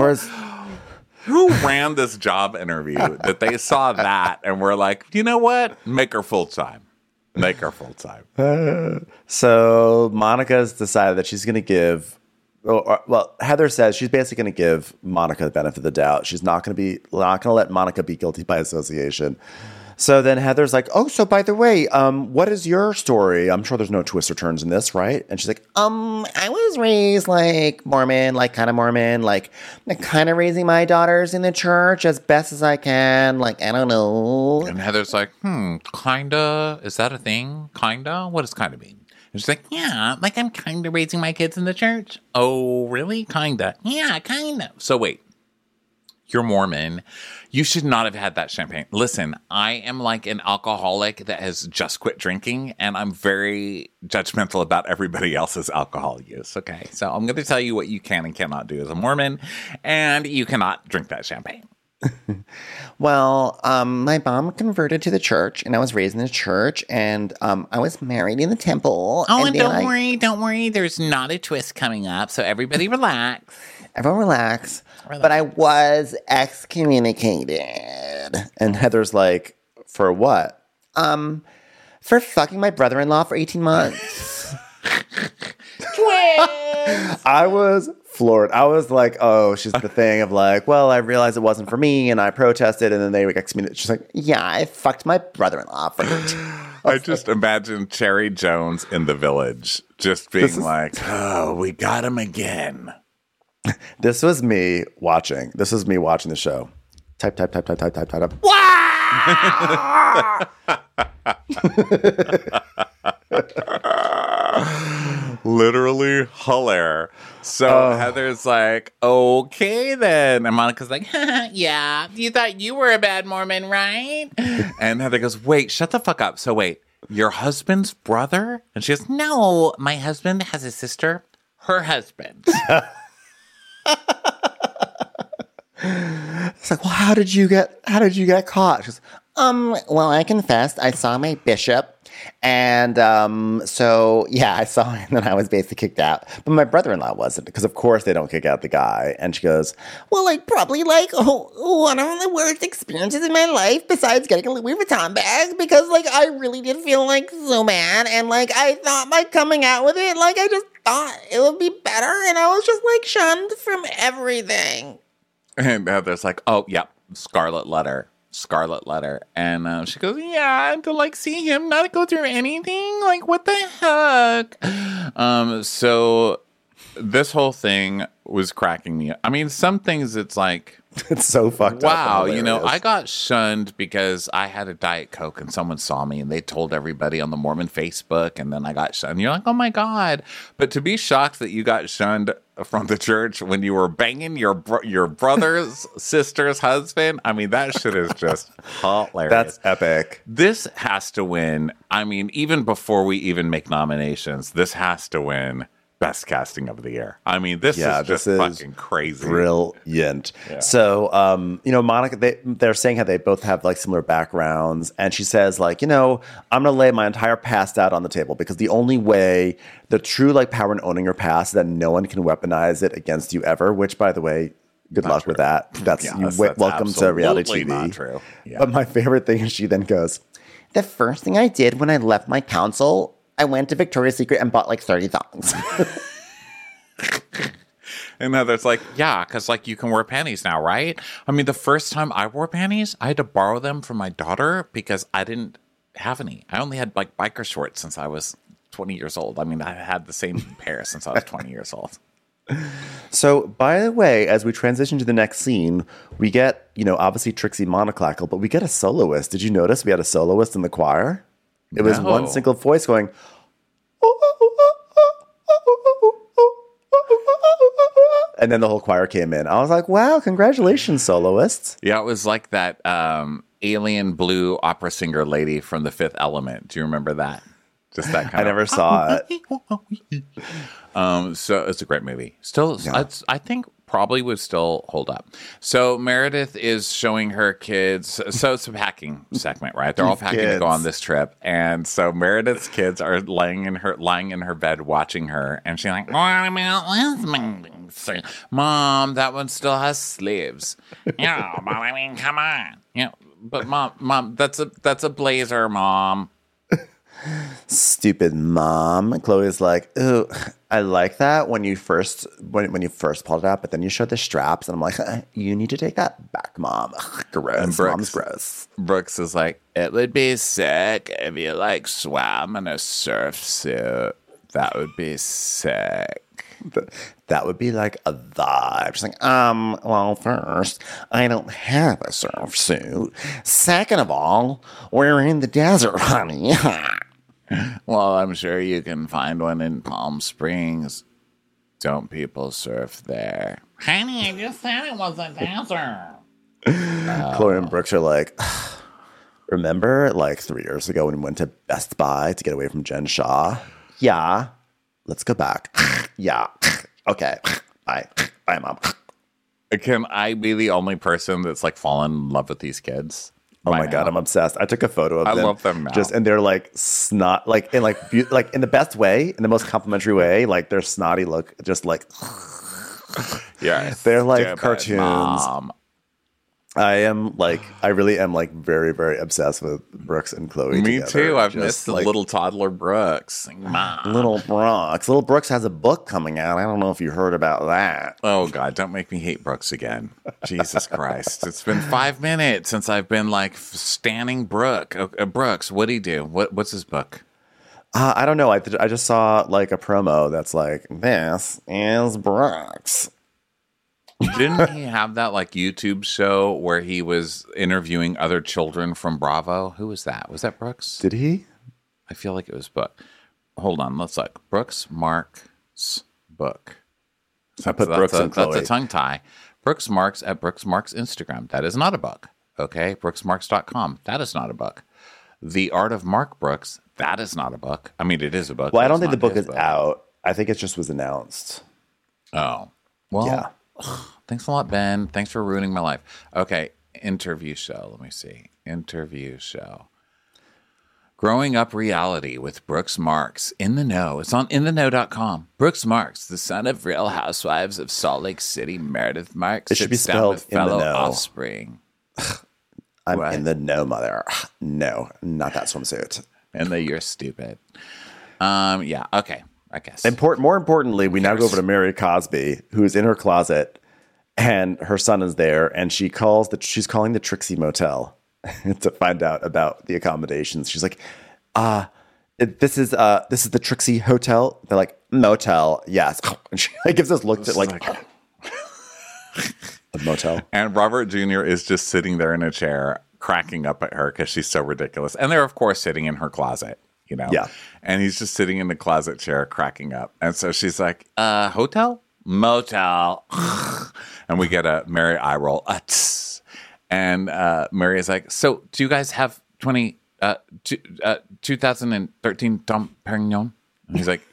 ran this job interview that they saw that and were like, you know what? Make her full-time. Make her full-time. So Monica's decided that she's going to give, well, Heather says she's basically going to give Monica the benefit of the doubt. She's not going to let Monica be guilty by association. So then Heather's like, oh, so by the way, what is your story? I'm sure there's no twists or turns in this, right? And she's like, I was raised like Mormon, like kind of raising my daughters in the church as best as I can. Like, I don't know. And Heather's like, kinda, is that a thing? Kinda? What does kinda mean? And she's like, yeah, like I'm kinda raising my kids in the church. Oh, really? Kinda. Yeah, kinda. So wait. You're Mormon. You should not have had that champagne. Listen, I am like an alcoholic that has just quit drinking, and I'm very judgmental about everybody else's alcohol use. Okay, so I'm going to tell you what you can and cannot do as a Mormon, and you cannot drink that champagne. Well, my mom converted to the church, and I was raised in the church, and I was married in the temple. Oh, and don't worry. There's not a twist coming up, so everybody relax. Everyone relax. But I was excommunicated. And Heather's like, for what? For fucking my brother-in-law for 18 months. Twist! I was floored. I was like, oh, she's the thing of like, well, I realized it wasn't for me and I protested and then they excommunicated. She's like, yeah, I fucked my brother-in-law for 18 months. I just imagine Cherry Jones in The Village just being like, oh, we got him again. This was me watching. This was me watching the show. Type. Literally hilarious. So Heather's like, okay then. And Monica's like, yeah, you thought you were a bad Mormon, right? And Heather goes, wait, shut the fuck up. So wait, your husband's brother? And she goes, no, my husband has a sister, her husband. It's like, well, how did you get caught? She goes, well, I confessed. I saw my bishop. And so, yeah, I saw him and I was basically kicked out. But my brother-in-law wasn't, because of course they don't kick out the guy. And she goes, well, like, probably like one of the worst experiences in my life besides getting a Louis Vuitton bag, because like I really did feel like so bad. And like I thought my coming out with it, like I just thought it would be better. And I was just like shunned from everything. And Heather's like, oh, yep, Scarlet Letter. And she goes, yeah, to like see him not go through anything, like what the heck. So this whole thing was cracking me up. I mean, some things it's like, it's so fucked up. Wow, you know, I got shunned because I had a Diet Coke and someone saw me and they told everybody on the Mormon Facebook, and then I got shunned. You're like, oh my God. But to be shocked that you got shunned from the church when you were banging your brother's sister's husband, I mean, that shit is just hilarious. That's epic. This has to win. I mean, even before we even make nominations, this has to win Best Casting of the Year. I mean, this is just fucking crazy. Brilliant. Yeah. So, you know, Monica, they're saying how they both have like similar backgrounds. And she says like, you know, I'm going to lay my entire past out on the table, because the only way, the true like power in owning your past is that no one can weaponize it against you ever, which by the way, good luck with that. That's welcome to reality TV. Not true. Yeah. But my favorite thing is she then goes, the first thing I did when I left my council, I went to Victoria's Secret and bought like 30 thongs. And Heather's like, yeah, because like you can wear panties now, right? I mean, the first time I wore panties, I had to borrow them from my daughter because I didn't have any. I only had like biker shorts since I was 20 years old. I mean, I had the same pair since I was 20 years old. So, by the way, as we transition to the next scene, we get, you know, obviously Trixie Monoclackle, but we get a soloist. Did you notice we had a soloist in the choir? It was one single voice going, and then the whole choir came in. I was like, wow, congratulations, soloists. Yeah, it was like that alien blue opera singer lady from The Fifth Element. Do you remember that? Just that kind I never saw it. So it's a great movie. Still, yeah. I think probably would still hold up. So Meredith is showing her kids. So it's a packing segment, right? They're all packing to go on this trip, and so Meredith's kids are lying in her bed watching her, and she's like, "Mom, that one still has sleeves." Yeah, Mom. I mean, come on. Yeah, but Mom, that's a blazer, Mom. Stupid mom. Chloe's like, ooh, I like that when you first pulled it out, but then you showed the straps, and I'm like, you need to take that back, Mom. Gross. Mom's gross. Brooks is like, it would be sick if you like swam in a surf suit. That would be sick. That would be like a vibe. She's like, well, first, I don't have a surf suit. Second of all, we're in the desert, honey. Well, I'm sure you can find one in Palm Springs. Don't people surf there? Honey, I just said it was a desert. Chloe and Brooks are like, remember like 3 years ago when we went to Best Buy to get away from Jen Shaw? Yeah. Let's go back. Yeah. Okay. Bye. Bye, Mom. Can I be the only person that's like fallen in love with these kids? Oh my God, I'm obsessed. I took a photo of them. I love them now. And they're like snot, like in like in the best way, in the most complimentary way. Like their snotty look, just like yeah, they're like cartoons. Mom. I really am like very, very obsessed with Brooks and Chloe. Me together. too. I've missed the little toddler Brooks. Mom. Little Brooks has a book coming out. I don't know if you heard about that. Oh God, don't make me hate Brooks again. Jesus Christ. It's been 5 minutes since I've been like standing Brooks. What'd he do? What's his book? I don't know. I just saw like a promo that's like, this is Brooks. Didn't he have that like YouTube show where he was interviewing other children from Bravo? Who was that? Was that Brooks? Did he? I feel like it was Book. Hold on, let's look. Brooks Marks book. I put Brooks and Chloe. That's a tongue tie. Brooks Marks at Brooks Marks Instagram. That is not a book. Okay, brooksmarks.com. That is not a book. The Art of Mark Brooks. That is not a book. I mean, it is a book. Well, I don't think the book is out. I think it just was announced. Oh. Well, yeah. Thanks a lot, Ben. Thanks for ruining my life. Okay, interview show. Let me see. Interview show. Growing Up Reality with Brooks Marks. In the Know. It's on intheknow.com. Brooks Marks, the son of Real Housewives of Salt Lake City, Meredith Marks. It should be spelled with fellow offspring. I'm in the know, mother. No, not that swimsuit. And that you're stupid. Yeah, okay, I guess. More importantly, we now go over to Mary Cosby, who's in her closet, and her son is there, and she's calling the Trixie Motel to find out about the accommodations. She's like, this is the Trixie Hotel. They're like, motel, yes. And she gives us looks at like a motel. And Robert Jr. is just sitting there in a chair, cracking up at her because she's so ridiculous. And they're, of course, sitting in her closet, you know? Yeah. And he's just sitting in the closet chair, cracking up. And so she's like, hotel? Motel. And we get a Mary eye roll. And Mary is like, so do you guys have 2013 Dom Perignon? And he's like,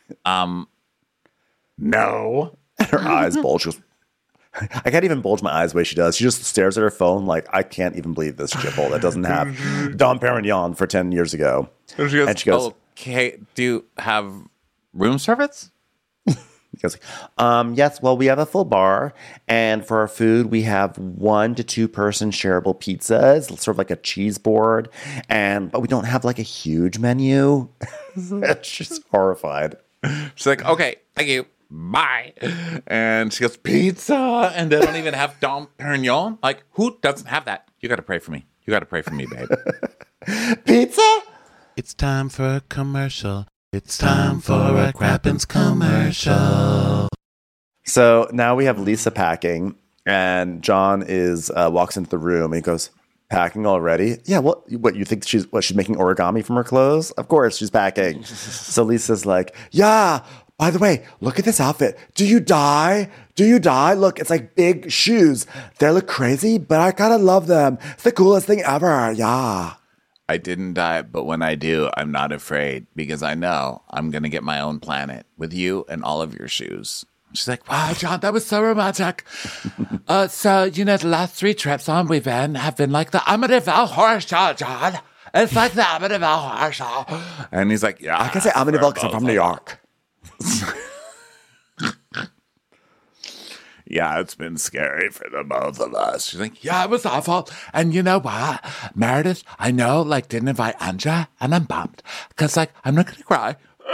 no. And her eyes bulge. She goes, I can't even bulge my eyes the way she does. She just stares at her phone like, I can't even believe this shithole that doesn't have Dom Perignon for 10 years ago. And she goes, okay, do you have room service? He goes, yes, well, we have a full bar. And for our food, we have 1 to 2 person shareable pizzas, sort of like a cheese board. But we don't have like a huge menu. She's horrified. She's like, okay, thank you. Bye. And she goes, pizza. And they don't even have Dom Perignon. Like, who doesn't have that? You got to pray for me. You got to pray for me, babe. Pizza? It's time for a commercial. It's time for a Crappens commercial. So now we have Lisa packing, and John walks into the room, and he goes, packing already? Yeah, what you think she's making origami from her clothes? Of course, she's packing. So Lisa's like, yeah, by the way, look at this outfit. Do you die? Look, it's like big shoes. They look crazy, but I kind of love them. It's the coolest thing ever. Yeah. I didn't die, but when I do, I'm not afraid because I know I'm going to get my own planet with you and all of your shoes. She's like, wow, John, that was so romantic. So, the last 3 trips we've been have been like the Amityville Horror Show, John. It's like the Amityville Horror Show. And he's like, yeah. I can say Amityville because I'm from New York. Yeah, it's been scary for the both of us. She's like, yeah, it was awful. And you know what? Meredith, I know, didn't invite Anja, and I'm bummed. Because, I'm not going to cry.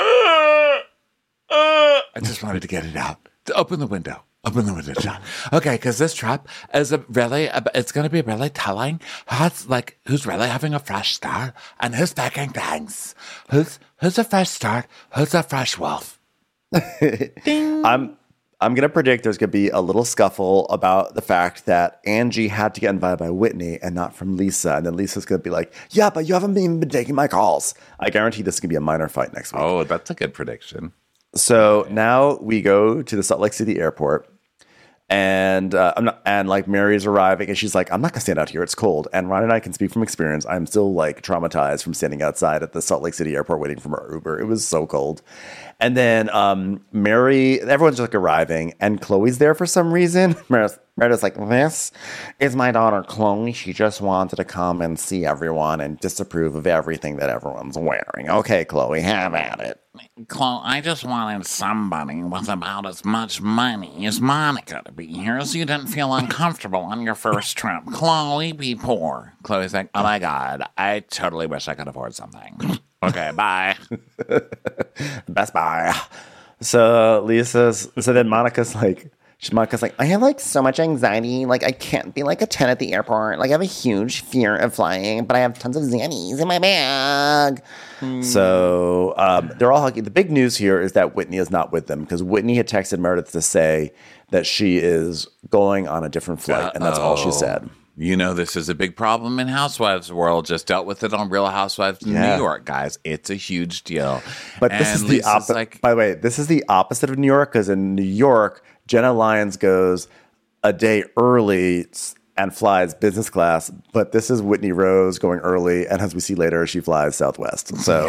I just wanted to get it out. Open the window. Open the window, John. Okay, because this trip is it's going to be really telling who's really having a fresh start and who's packing things. Who's a fresh start? Who's a fresh wolf? Ding. I'm going to predict there's going to be a little scuffle about the fact that Angie had to get invited by Whitney and not from Lisa. And then Lisa's going to be like, yeah, but you haven't even been taking my calls. I guarantee this is going to be a minor fight next week. Oh, that's a good prediction. So now we go to the Salt Lake City airport. And Mary's arriving, and she's like, I'm not gonna stand out here. It's cold. And Ryan and I can speak from experience. I'm still traumatized from standing outside at the Salt Lake City airport waiting for our Uber. It was so cold. And then everyone's just arriving, and Chloe's there for some reason. Meredith's like, this is my daughter Chloe. She just wanted to come and see everyone and disapprove of everything that everyone's wearing. Okay, Chloe, have at it. Chloe, I just wanted somebody with about as much money as Monica to be here so you didn't feel uncomfortable on your first trip. Chloe, be poor. Chloe's like, oh my God, I totally wish I could afford something. Okay, bye. Best Buy. So then Monica's like, I have so much anxiety. I can't be a 10 at the airport. I have a huge fear of flying, but I have tons of Xannies in my bag. So they're all hugging. The big news here is that Whitney is not with them because Whitney had texted Meredith to say that she is going on a different flight, and that's all she said. This is a big problem in Housewives world. Just dealt with it on Real Housewives in New York, guys. It's a huge deal. But this is the opposite. By the way, this is the opposite of New York because in New York, Jenna Lyons goes a day early and flies business class. But this is Whitney Rose going early, and as we see later, she flies Southwest. So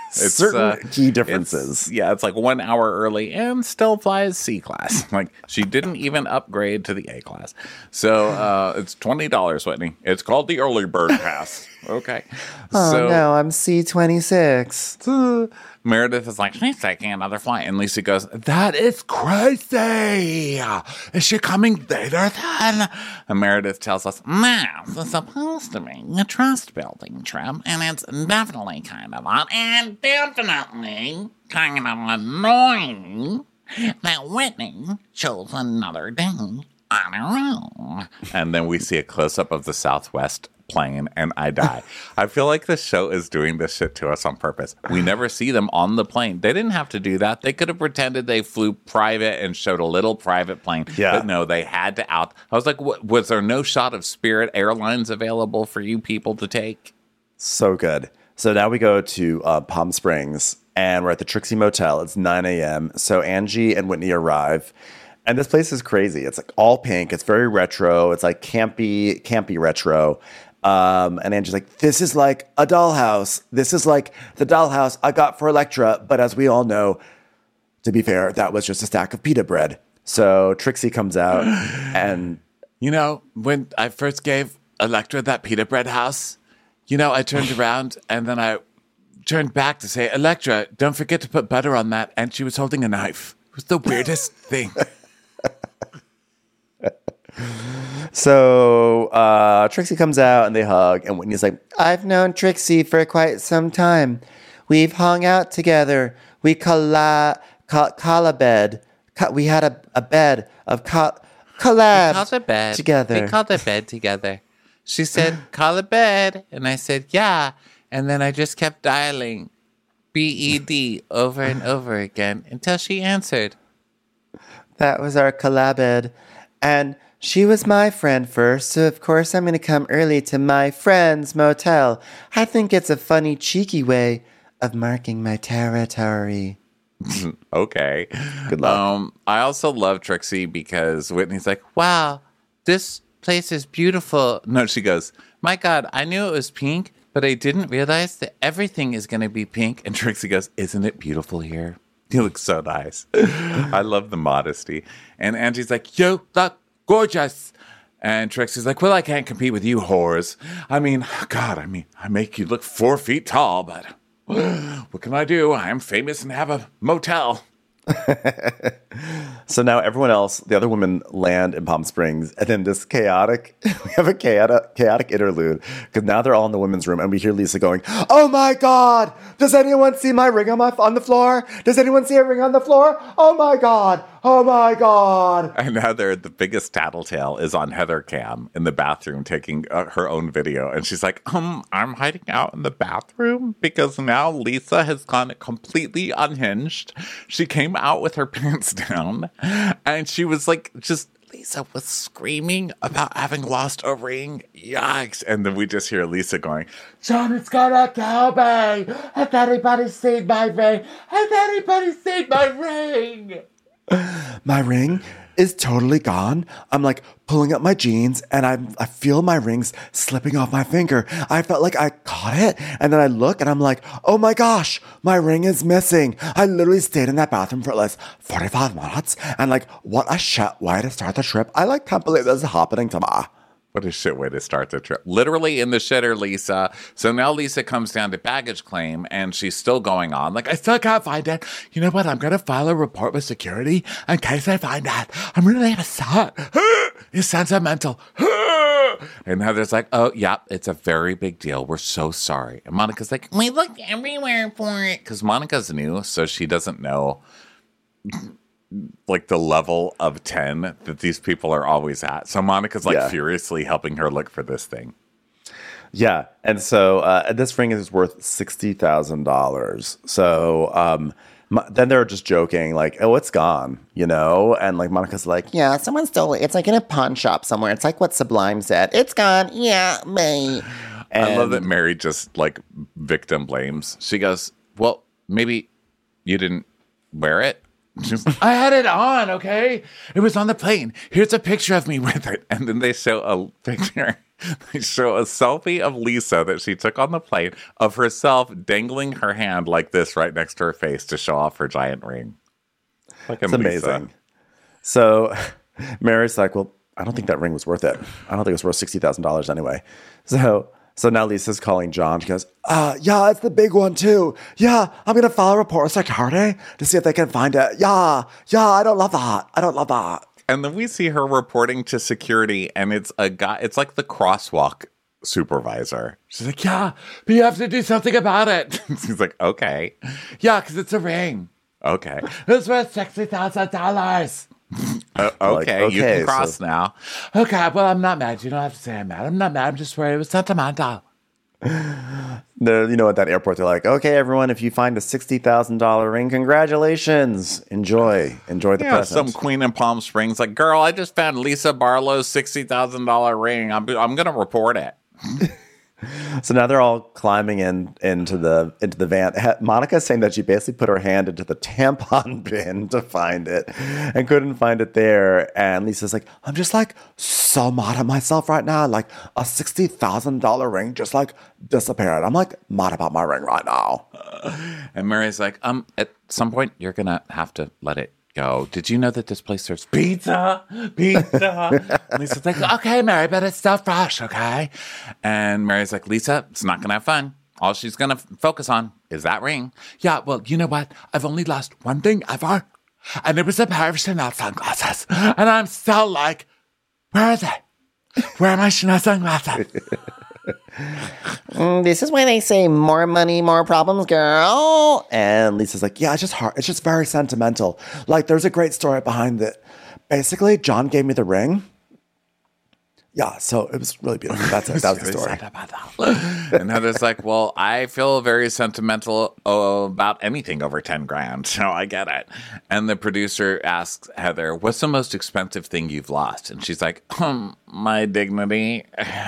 certain key differences. It's like 1 hour early and still flies C class. Like she didn't even upgrade to the A class. So it's $20, Whitney. It's called the early bird pass. Okay. Oh no, I'm C26. Meredith is like, she's taking another flight. And Lisa goes, that is crazy. Is she coming later then? And Meredith tells us, no, it's supposed to be a trust building trip. And it's definitely kind of odd and definitely kind of annoying that Whitney chose another day on her own. And then we see a close-up of the Southwest plane, and I die. I feel like the show is doing this shit to us on purpose. We never see them on the plane. They didn't have to do that. They could have pretended they flew private and showed a little private plane. Yeah. But no, they had to out. I was like, was there no shot of Spirit Airlines available for you people to take? So good. So now we go to Palm Springs, and we're at the Trixie Motel. It's 9 a.m. So Angie and Whitney arrive. And this place is crazy. It's like all pink. It's very retro. It's like campy retro. And Angie's like, this is like a dollhouse. This is like the dollhouse I got for Elektra. But as we all know, to be fair, that was just a stack of pita bread. So Trixie comes out and... You know, when I first gave Elektra that pita bread house, you know, I turned around and then I turned back to say, Elektra, don't forget to put butter on that. And she was holding a knife. It was the weirdest thing. So Trixie comes out and they hug, and Whitney's like, I've known Trixie for quite some time. We've hung out together. We call a bed. We had a bed of collab together. We called a bed together. She said, call a bed. And I said, yeah. And then I just kept dialing BED over and over again until she answered. That was our collab. And she was my friend first, so of course I'm going to come early to my friend's motel. I think it's a funny, cheeky way of marking my territory. Okay. Good luck. I also love Trixie because Whitney's like, wow, this place is beautiful. No, she goes, my God, I knew it was pink, but I didn't realize that everything is going to be pink. And Trixie goes, isn't it beautiful here? You look so nice. I love the modesty. And Angie's like, you look gorgeous. And Trixie's like, well, I can't compete with you whores. I mean, God, I make you look 4 feet tall, but what can I do? I'm famous and have a motel. So now everyone else, the other women land in Palm Springs, and then we have a chaotic interlude, because now they're all in the women's room, and we hear Lisa going, oh my God, does anyone see my ring on the floor? Does anyone see a ring on the floor? Oh my God. And Heather, the biggest tattletale, is on Heather Cam in the bathroom taking her own video. And she's like, I'm hiding out in the bathroom because now Lisa has gone completely unhinged. She came out with her pants down and she was like, Lisa was screaming about having lost a ring. Yikes. And then we just hear Lisa going, Johnny's gonna tell me. Has anybody seen my ring? Has anybody seen my ring? My ring is totally gone. I'm like pulling up my jeans and I feel my rings slipping off my finger. I felt like I caught it. And then I look and I'm like, oh my gosh, my ring is missing. I literally stayed in that bathroom for like 45 minutes. And like, what a shit way to start the trip. I can't believe this is happening to me. What a shit way to start the trip. Literally in the shitter, Lisa. So now Lisa comes down to baggage claim, and she's still going on. Like, I still can't find it. You know what? I'm going to file a report with security in case I find that. I'm really upset. It's sentimental. And Heather's like, oh, yeah, it's a very big deal. We're so sorry. And Monica's like, we looked everywhere for it. Because Monica's new, so she doesn't know like the level of 10 that these people are always at. So Monica's like furiously helping her look for this thing. Yeah. And so this ring is worth $60,000. So then they're just joking like, oh, it's gone, you know? And like Monica's like, yeah, someone stole it. It's like in a pawn shop somewhere. It's like what Sublime said. It's gone. Yeah, me. I love that Mary just like victim blames. She goes, well, maybe you didn't wear it. I had it on, okay? It was on the plane. Here's a picture of me with it. And then they show a picture They show a selfie of Lisa that she took on the plane of herself dangling her hand like this right next to her face to show off her giant ring. It's amazing. So Mary's like, well, I don't think that ring was worth it. I don't think it was worth $60,000 anyway. So now Lisa's calling John. She goes, yeah, it's the big one too. Yeah, I'm going to file a report with security to see if they can find it. Yeah, I don't love that. And then we see her reporting to security, and it's a guy, it's like the crosswalk supervisor. She's like, yeah, but you have to do something about it. He's like, okay. Yeah, because it's a ring. Okay. It's worth $60,000. Okay, you can cross now. Okay, well, I'm not mad. You don't have to say I'm mad. I'm not mad. I'm just worried it was sentimental. You know, at that airport, they're like, okay, everyone, if you find a $60,000 ring, congratulations. Enjoy the present. Some queen in Palm Springs, like, girl, I just found Lisa Barlow's $60,000 ring. I'm going to report it. So now they're all climbing into the van. Monica's saying that she basically put her hand into the tampon bin to find it and couldn't find it there. And Lisa's like, I'm just like so mad at myself right now. Like a $60,000 ring just like disappeared. I'm like mad about my ring right now. And Mary's like, at some point you're going to have to let it go. Did you know that this place serves pizza? And Lisa's like, okay, Mary, but it's still fresh, okay? And Mary's like, Lisa, it's not going to have fun. All she's going to focus on is that ring. Yeah, well, you know what? I've only lost one thing ever, and it was a pair of Chanel sunglasses. And I'm still like, where are they? Where are my Chanel sunglasses? This is why they say more money, more problems, girl. And Lisa's like, yeah, it's just hard. It's just very sentimental. Like, there's a great story behind it. Basically, John gave me the ring. Yeah, so it was really beautiful. That was the story. And Heather's like, well, I feel very sentimental about anything over 10 grand, so I get it. And the producer asks Heather, what's the most expensive thing you've lost? And she's like, my dignity.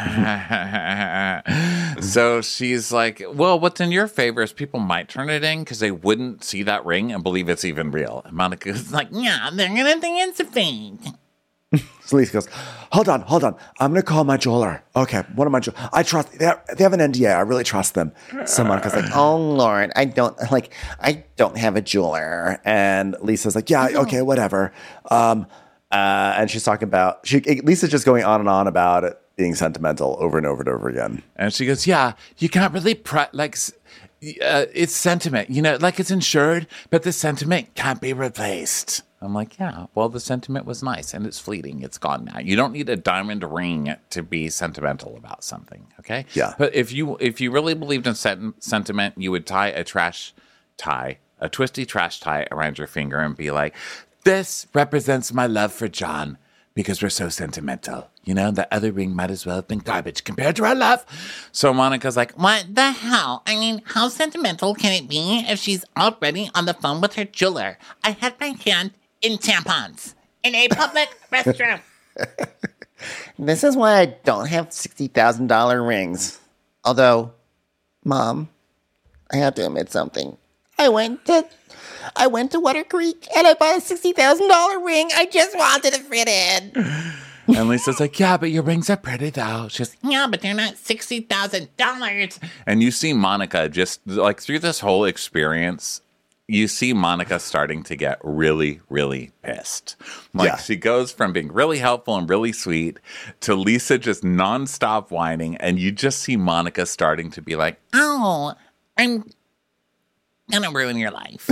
So she's like, well, what's in your favor is people might turn it in because they wouldn't see that ring and believe it's even real. And Monica's like, yeah, they're going to think it's a fake. So Lisa goes, hold on. I'm going to call my jeweler. Okay, one of my jewelers. I trust, they have an NDA. I really trust them. So Monica's like, oh, Lord, I don't have a jeweler. And Lisa's like, yeah, okay, whatever. And she's talking about, Lisa's just going on and on about it being sentimental over and over and over again. And she goes, yeah, you can't really, it's sentiment, you know, like it's insured, but the sentiment can't be replaced. I'm like, yeah, well, the sentiment was nice and it's fleeting. It's gone now. You don't need a diamond ring to be sentimental about something, okay? Yeah. But if you really believed in sentiment, you would tie a twisty trash tie around your finger and be like, this represents my love for John because we're so sentimental. You know, the other ring might as well have been garbage compared to our love. So Monica's like, what the hell? I mean, how sentimental can it be if she's already on the phone with her jeweler? I had my hand in tampons in a public restroom. This is why I don't have $60,000 rings. Although, Mom, I have to admit something. I went to Water Creek and I bought a $60,000 ring. I just wanted to fit in. And Lisa's like, yeah, but your rings are pretty though. She's like, yeah, but they're not $60,000. And you see Monica just like through this whole experience, you see Monica starting to get really, really pissed. Like she goes from being really helpful and really sweet to Lisa just nonstop whining. And you just see Monica starting to be like, oh, I'm going to ruin your life.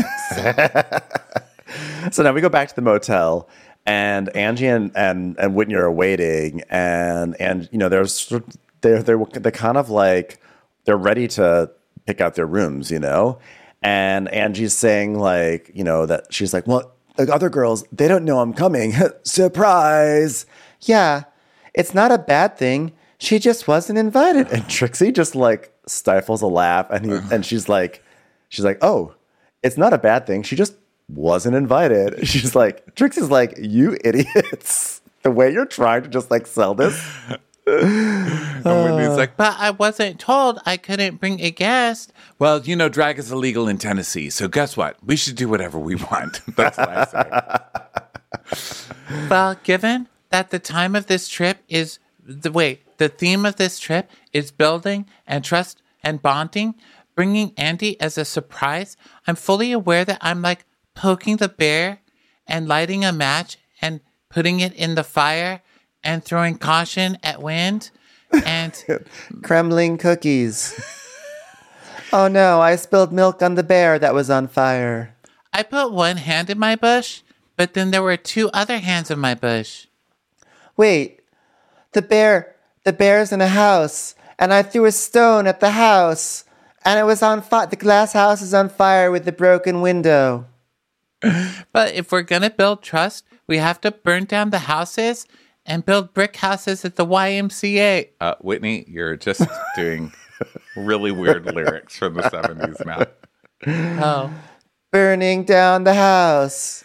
So now we go back to the motel. And Angie and Whitney are waiting, and you know they're kind of like they're ready to pick out their rooms, you know. And Angie's saying like, you know, that she's like, well, the other girls, they don't know I'm coming. Surprise! Yeah, it's not a bad thing. She just wasn't invited. And Trixie just like stifles a laugh, and she's like, oh, it's not a bad thing. She just wasn't invited. She's like, Trixie's like, you idiots. The way you're trying to just like sell this. And Whitney's like, but I wasn't told I couldn't bring a guest. Well, you know, drag is illegal in Tennessee. So guess what? We should do whatever we want. That's what I say. Well, given that the time of this trip is the theme of this trip is building and trust and bonding, bringing Andy as a surprise. I'm fully aware that I'm like poking the bear and lighting a match and putting it in the fire and throwing caution at wind and crumbling cookies. Oh no, I spilled milk on the bear that was on fire. I put one hand in my bush, but then there were 2 other hands in my bush. Wait, the bear's in a house, and I threw a stone at the house, and it was on fire. The glass house is on fire with the broken window. But if we're going to build trust, we have to burn down the houses and build brick houses at the YMCA. Whitney, you're just doing really weird lyrics from the 70s now. Oh. Burning down the house.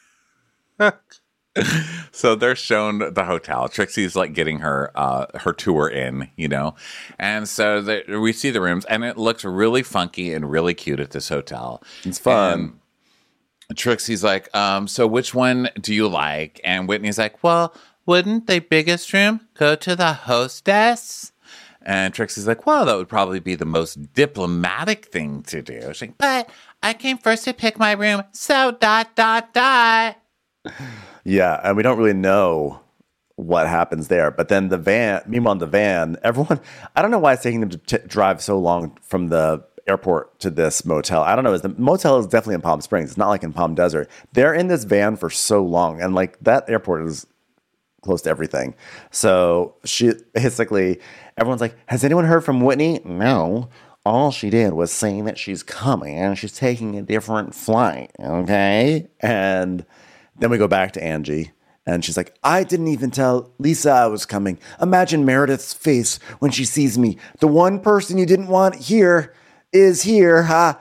So they're shown the hotel. Trixie's like getting her tour in, and so we see the rooms, and it looks really funky and really cute at this hotel. It's fun. And Trixie's like, so which one do you like? And Whitney's like, well, wouldn't the biggest room go to the hostess? And Trixie's like, well, that would probably be the most diplomatic thing to do. She's like, but I came first to pick my room, so ... Yeah, and we don't really know what happens there. But then meanwhile, in the van, everyone, I don't know why it's taking them to drive so long from the airport to this motel. I don't know. The motel is definitely in Palm Springs. It's not like in Palm Desert. They're in this van for so long. And like that airport is close to everything. So everyone's like, has anyone heard from Whitney? No. All she did was saying that she's coming and she's taking a different flight. Okay. And then we go back to Angie, and she's like, I didn't even tell Lisa I was coming. Imagine Meredith's face when she sees me. The one person you didn't want here is here. Ha,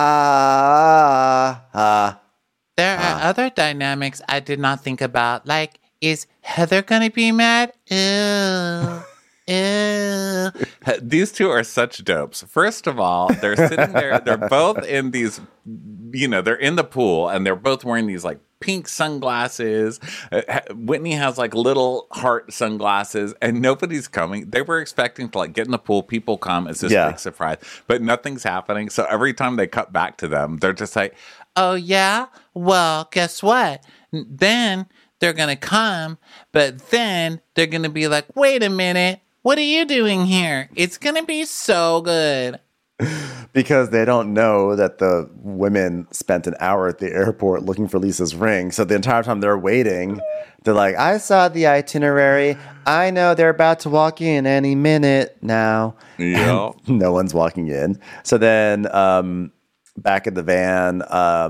ha, ha. There are other dynamics I did not think about. Like, is Heather going to be mad? Ew. Ew. These 2 are such dopes. First of all, they're sitting there. They're both in these, they're in the pool, and they're both wearing these like pink sunglasses. Whitney has like little heart sunglasses, and nobody's coming. They were expecting to like get in the pool, people come, it's this big surprise, but nothing's happening. So every time they cut back to them, they're just like, oh yeah, well, guess what? Then they're gonna come, but then they're gonna be like, wait a minute, what are you doing here? It's gonna be so good. Because they don't know that the women spent an hour at the airport looking for Lisa's ring. So the entire time they're waiting, they're like, I saw the itinerary. I know they're about to walk in any minute now. Yeah. No one's walking in. So then back in the van,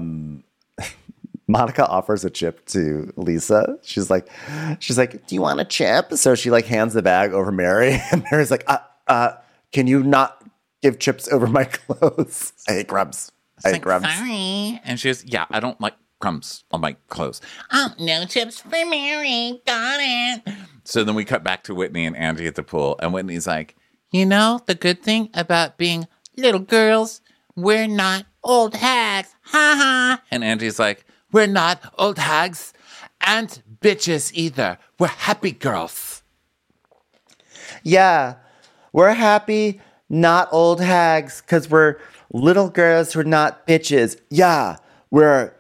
Monica offers a chip to Lisa. She's like, do you want a chip? So she like hands the bag over Mary, and Mary's like, can you not give chips over my clothes? I hate crumbs. I hate crumbs. Sorry. And she goes, yeah, I don't like crumbs on my clothes. Oh, no chips for Mary. Got it. So then we cut back to Whitney and Angie at the pool. And Whitney's like, the good thing about being little girls, we're not old hags. Ha ha. And Angie's like, we're not old hags and bitches either. We're happy girls. Yeah, we're happy, not old hags, because we're little girls who are not bitches. Yeah, we're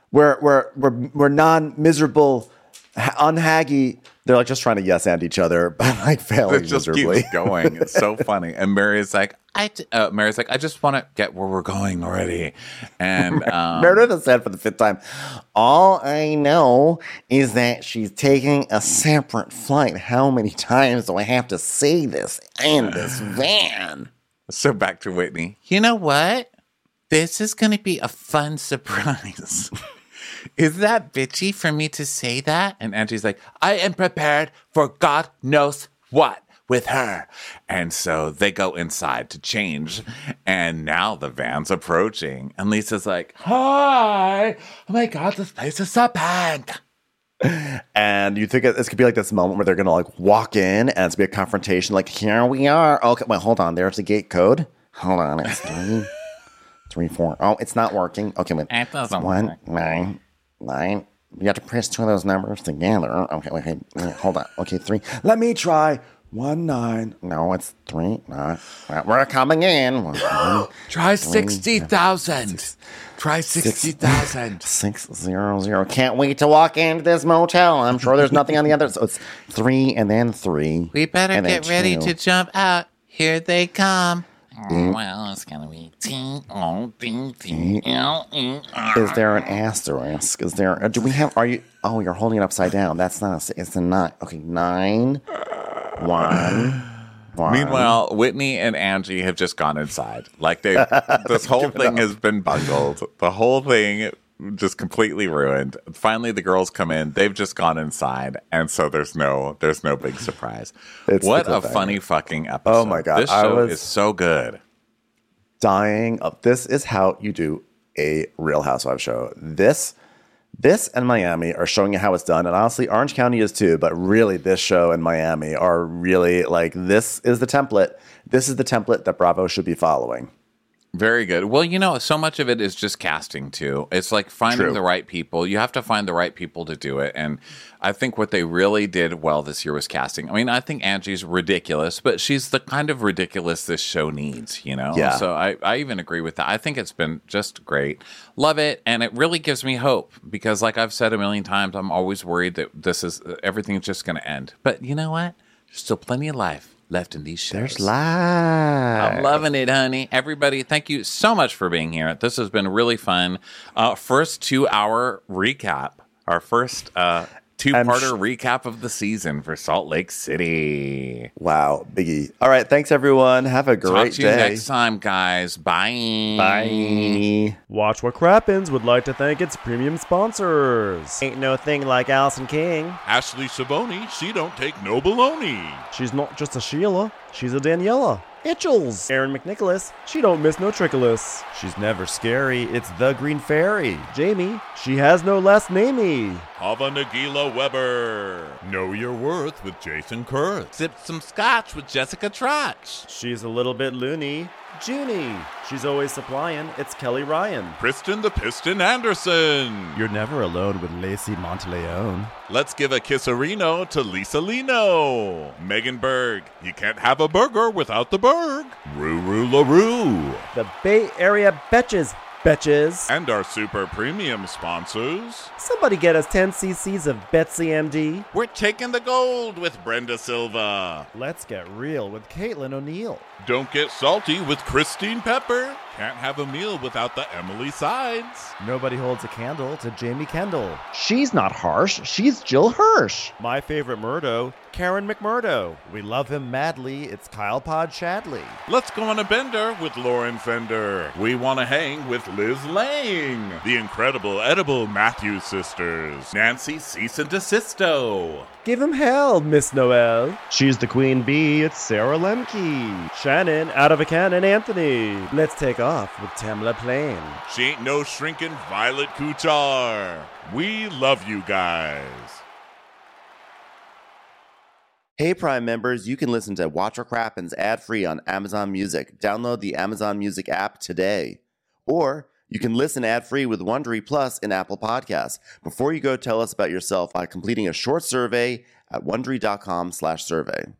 non-miserable, unhaggy. They're like just trying to yes and each other, but like failing miserably. It just keeps going. It's so funny. And Mary's like, I just want to get where we're going already. And Meredith has said for the 5th time, all I know is that she's taking a separate flight. How many times do I have to say this in this van? So back to Whitney. You know what? This is going to be a fun surprise. Is that bitchy for me to say that? And Angie's like, I am prepared for God knows what with her. And so they go inside to change. And now the van's approaching. And Lisa's like, hi. Oh my God, this place is so big. And you think this could be like this moment where they're going to like walk in and it's be a confrontation. Like, here we are. Okay, well, hold on. There's the gate code. Hold on. It's 3, 4. Oh, it's not working. Okay, wait. It doesn't 1, work. 9. You have to press 2 of those numbers together. Okay, hold on. Okay, 3. Let me try. 19. No, it's 39. We're coming in. Try 60,000. Try 60,000. 600. Can't wait to walk into this motel. I'm sure there's nothing on the other. So it's 3 and then 3. We better get ready to jump out. Here they come. Well, it's gonna be ting, oh, ding, ting, Is there an asterisk? Is there? Do we have? Are you? Oh, you're holding it upside down. That's not. It's a 9. Okay, 9. 1. Meanwhile, Whitney and Angie have just gone inside. Like this whole thing has been bungled. The whole thing just completely ruined. Finally, the girls come in. They've just gone inside, and so there's no big surprise. What a funny fucking episode! Oh my god, this show is so good. Dying of this is how you do a Real Housewives show. This and Miami are showing you how it's done, and honestly, Orange County is too. But really, this show and Miami are really like this is the template. This is the template that Bravo should be following. Very good. Well, so much of it is just casting, too. It's like finding the right people. You have to find the right people to do it. And I think what they really did well this year was casting. I mean, I think Angie's ridiculous, but she's the kind of ridiculous this show needs, Yeah. So I even agree with that. I think it's been just great. Love it. And it really gives me hope because, like I've said a million times, I'm always worried that everything's just going to end. But you know what? There's still plenty of life left in these shows. There's life. I'm loving it, honey. Everybody, thank you so much for being here. This has been really fun. First 2-hour recap. Our first two-parter recap of the season for Salt Lake City. Wow, biggie. All right, thanks everyone. Have a great day. Talk to you next time, guys. Bye. Bye. Watch What Crappens would like to thank its premium sponsors. Ain't no thing like Allison King. Ashley Savoni, she don't take no baloney. She's not just a Sheila, she's a Daniela. Hitchels. Aaron McNicholas, she don't miss no trickolas. She's never scary, it's the Green Fairy. Jamie, she has no last namey. Hava Nagila Weber. Know your worth with Jason Kurth. Sip some scotch with Jessica Trotch. She's a little bit loony. Junie, she's always supplying. It's Kelly Ryan. Kristen the Piston Anderson. You're never alone with Lacey Monteleone. Let's give a kisserino to Lisa Lino. Megan Berg. You can't have a burger without the Berg. Ruru LaRue. The Bay Area Betches. Betches. And our super premium sponsors. Somebody get us 10 cc's of Betsy MD. We're taking the gold with Brenda Silva. Let's get real with Caitlin O'Neill. Don't get salty with Christine Pepper. Can't have a meal without the Emily Sides. Nobody holds a candle to Jamie Kendall. She's not harsh, she's Jill Hirsch. My favorite Murdo, Karen McMurdo. We love him madly, it's Kyle Pod Shadley. Let's go on a bender with Lauren Fender. We want to hang with Liz Lang. The incredible edible Matthews sisters. Nancy Cease and Desisto. Give him hell, Miss Noel. She's the queen bee, it's Sarah Lemke. Shannon, out of a cannon, Anthony. Let's take off with Tamla Plain. She ain't no shrinking Violet Kuchar. We love you guys. Hey, Prime members, you can listen to Watch What Crappens ad-free on Amazon Music. Download the Amazon Music app today. Or you can listen ad-free with Wondery Plus in Apple Podcasts. Before you go, tell us about yourself by completing a short survey at Wondery.com/survey.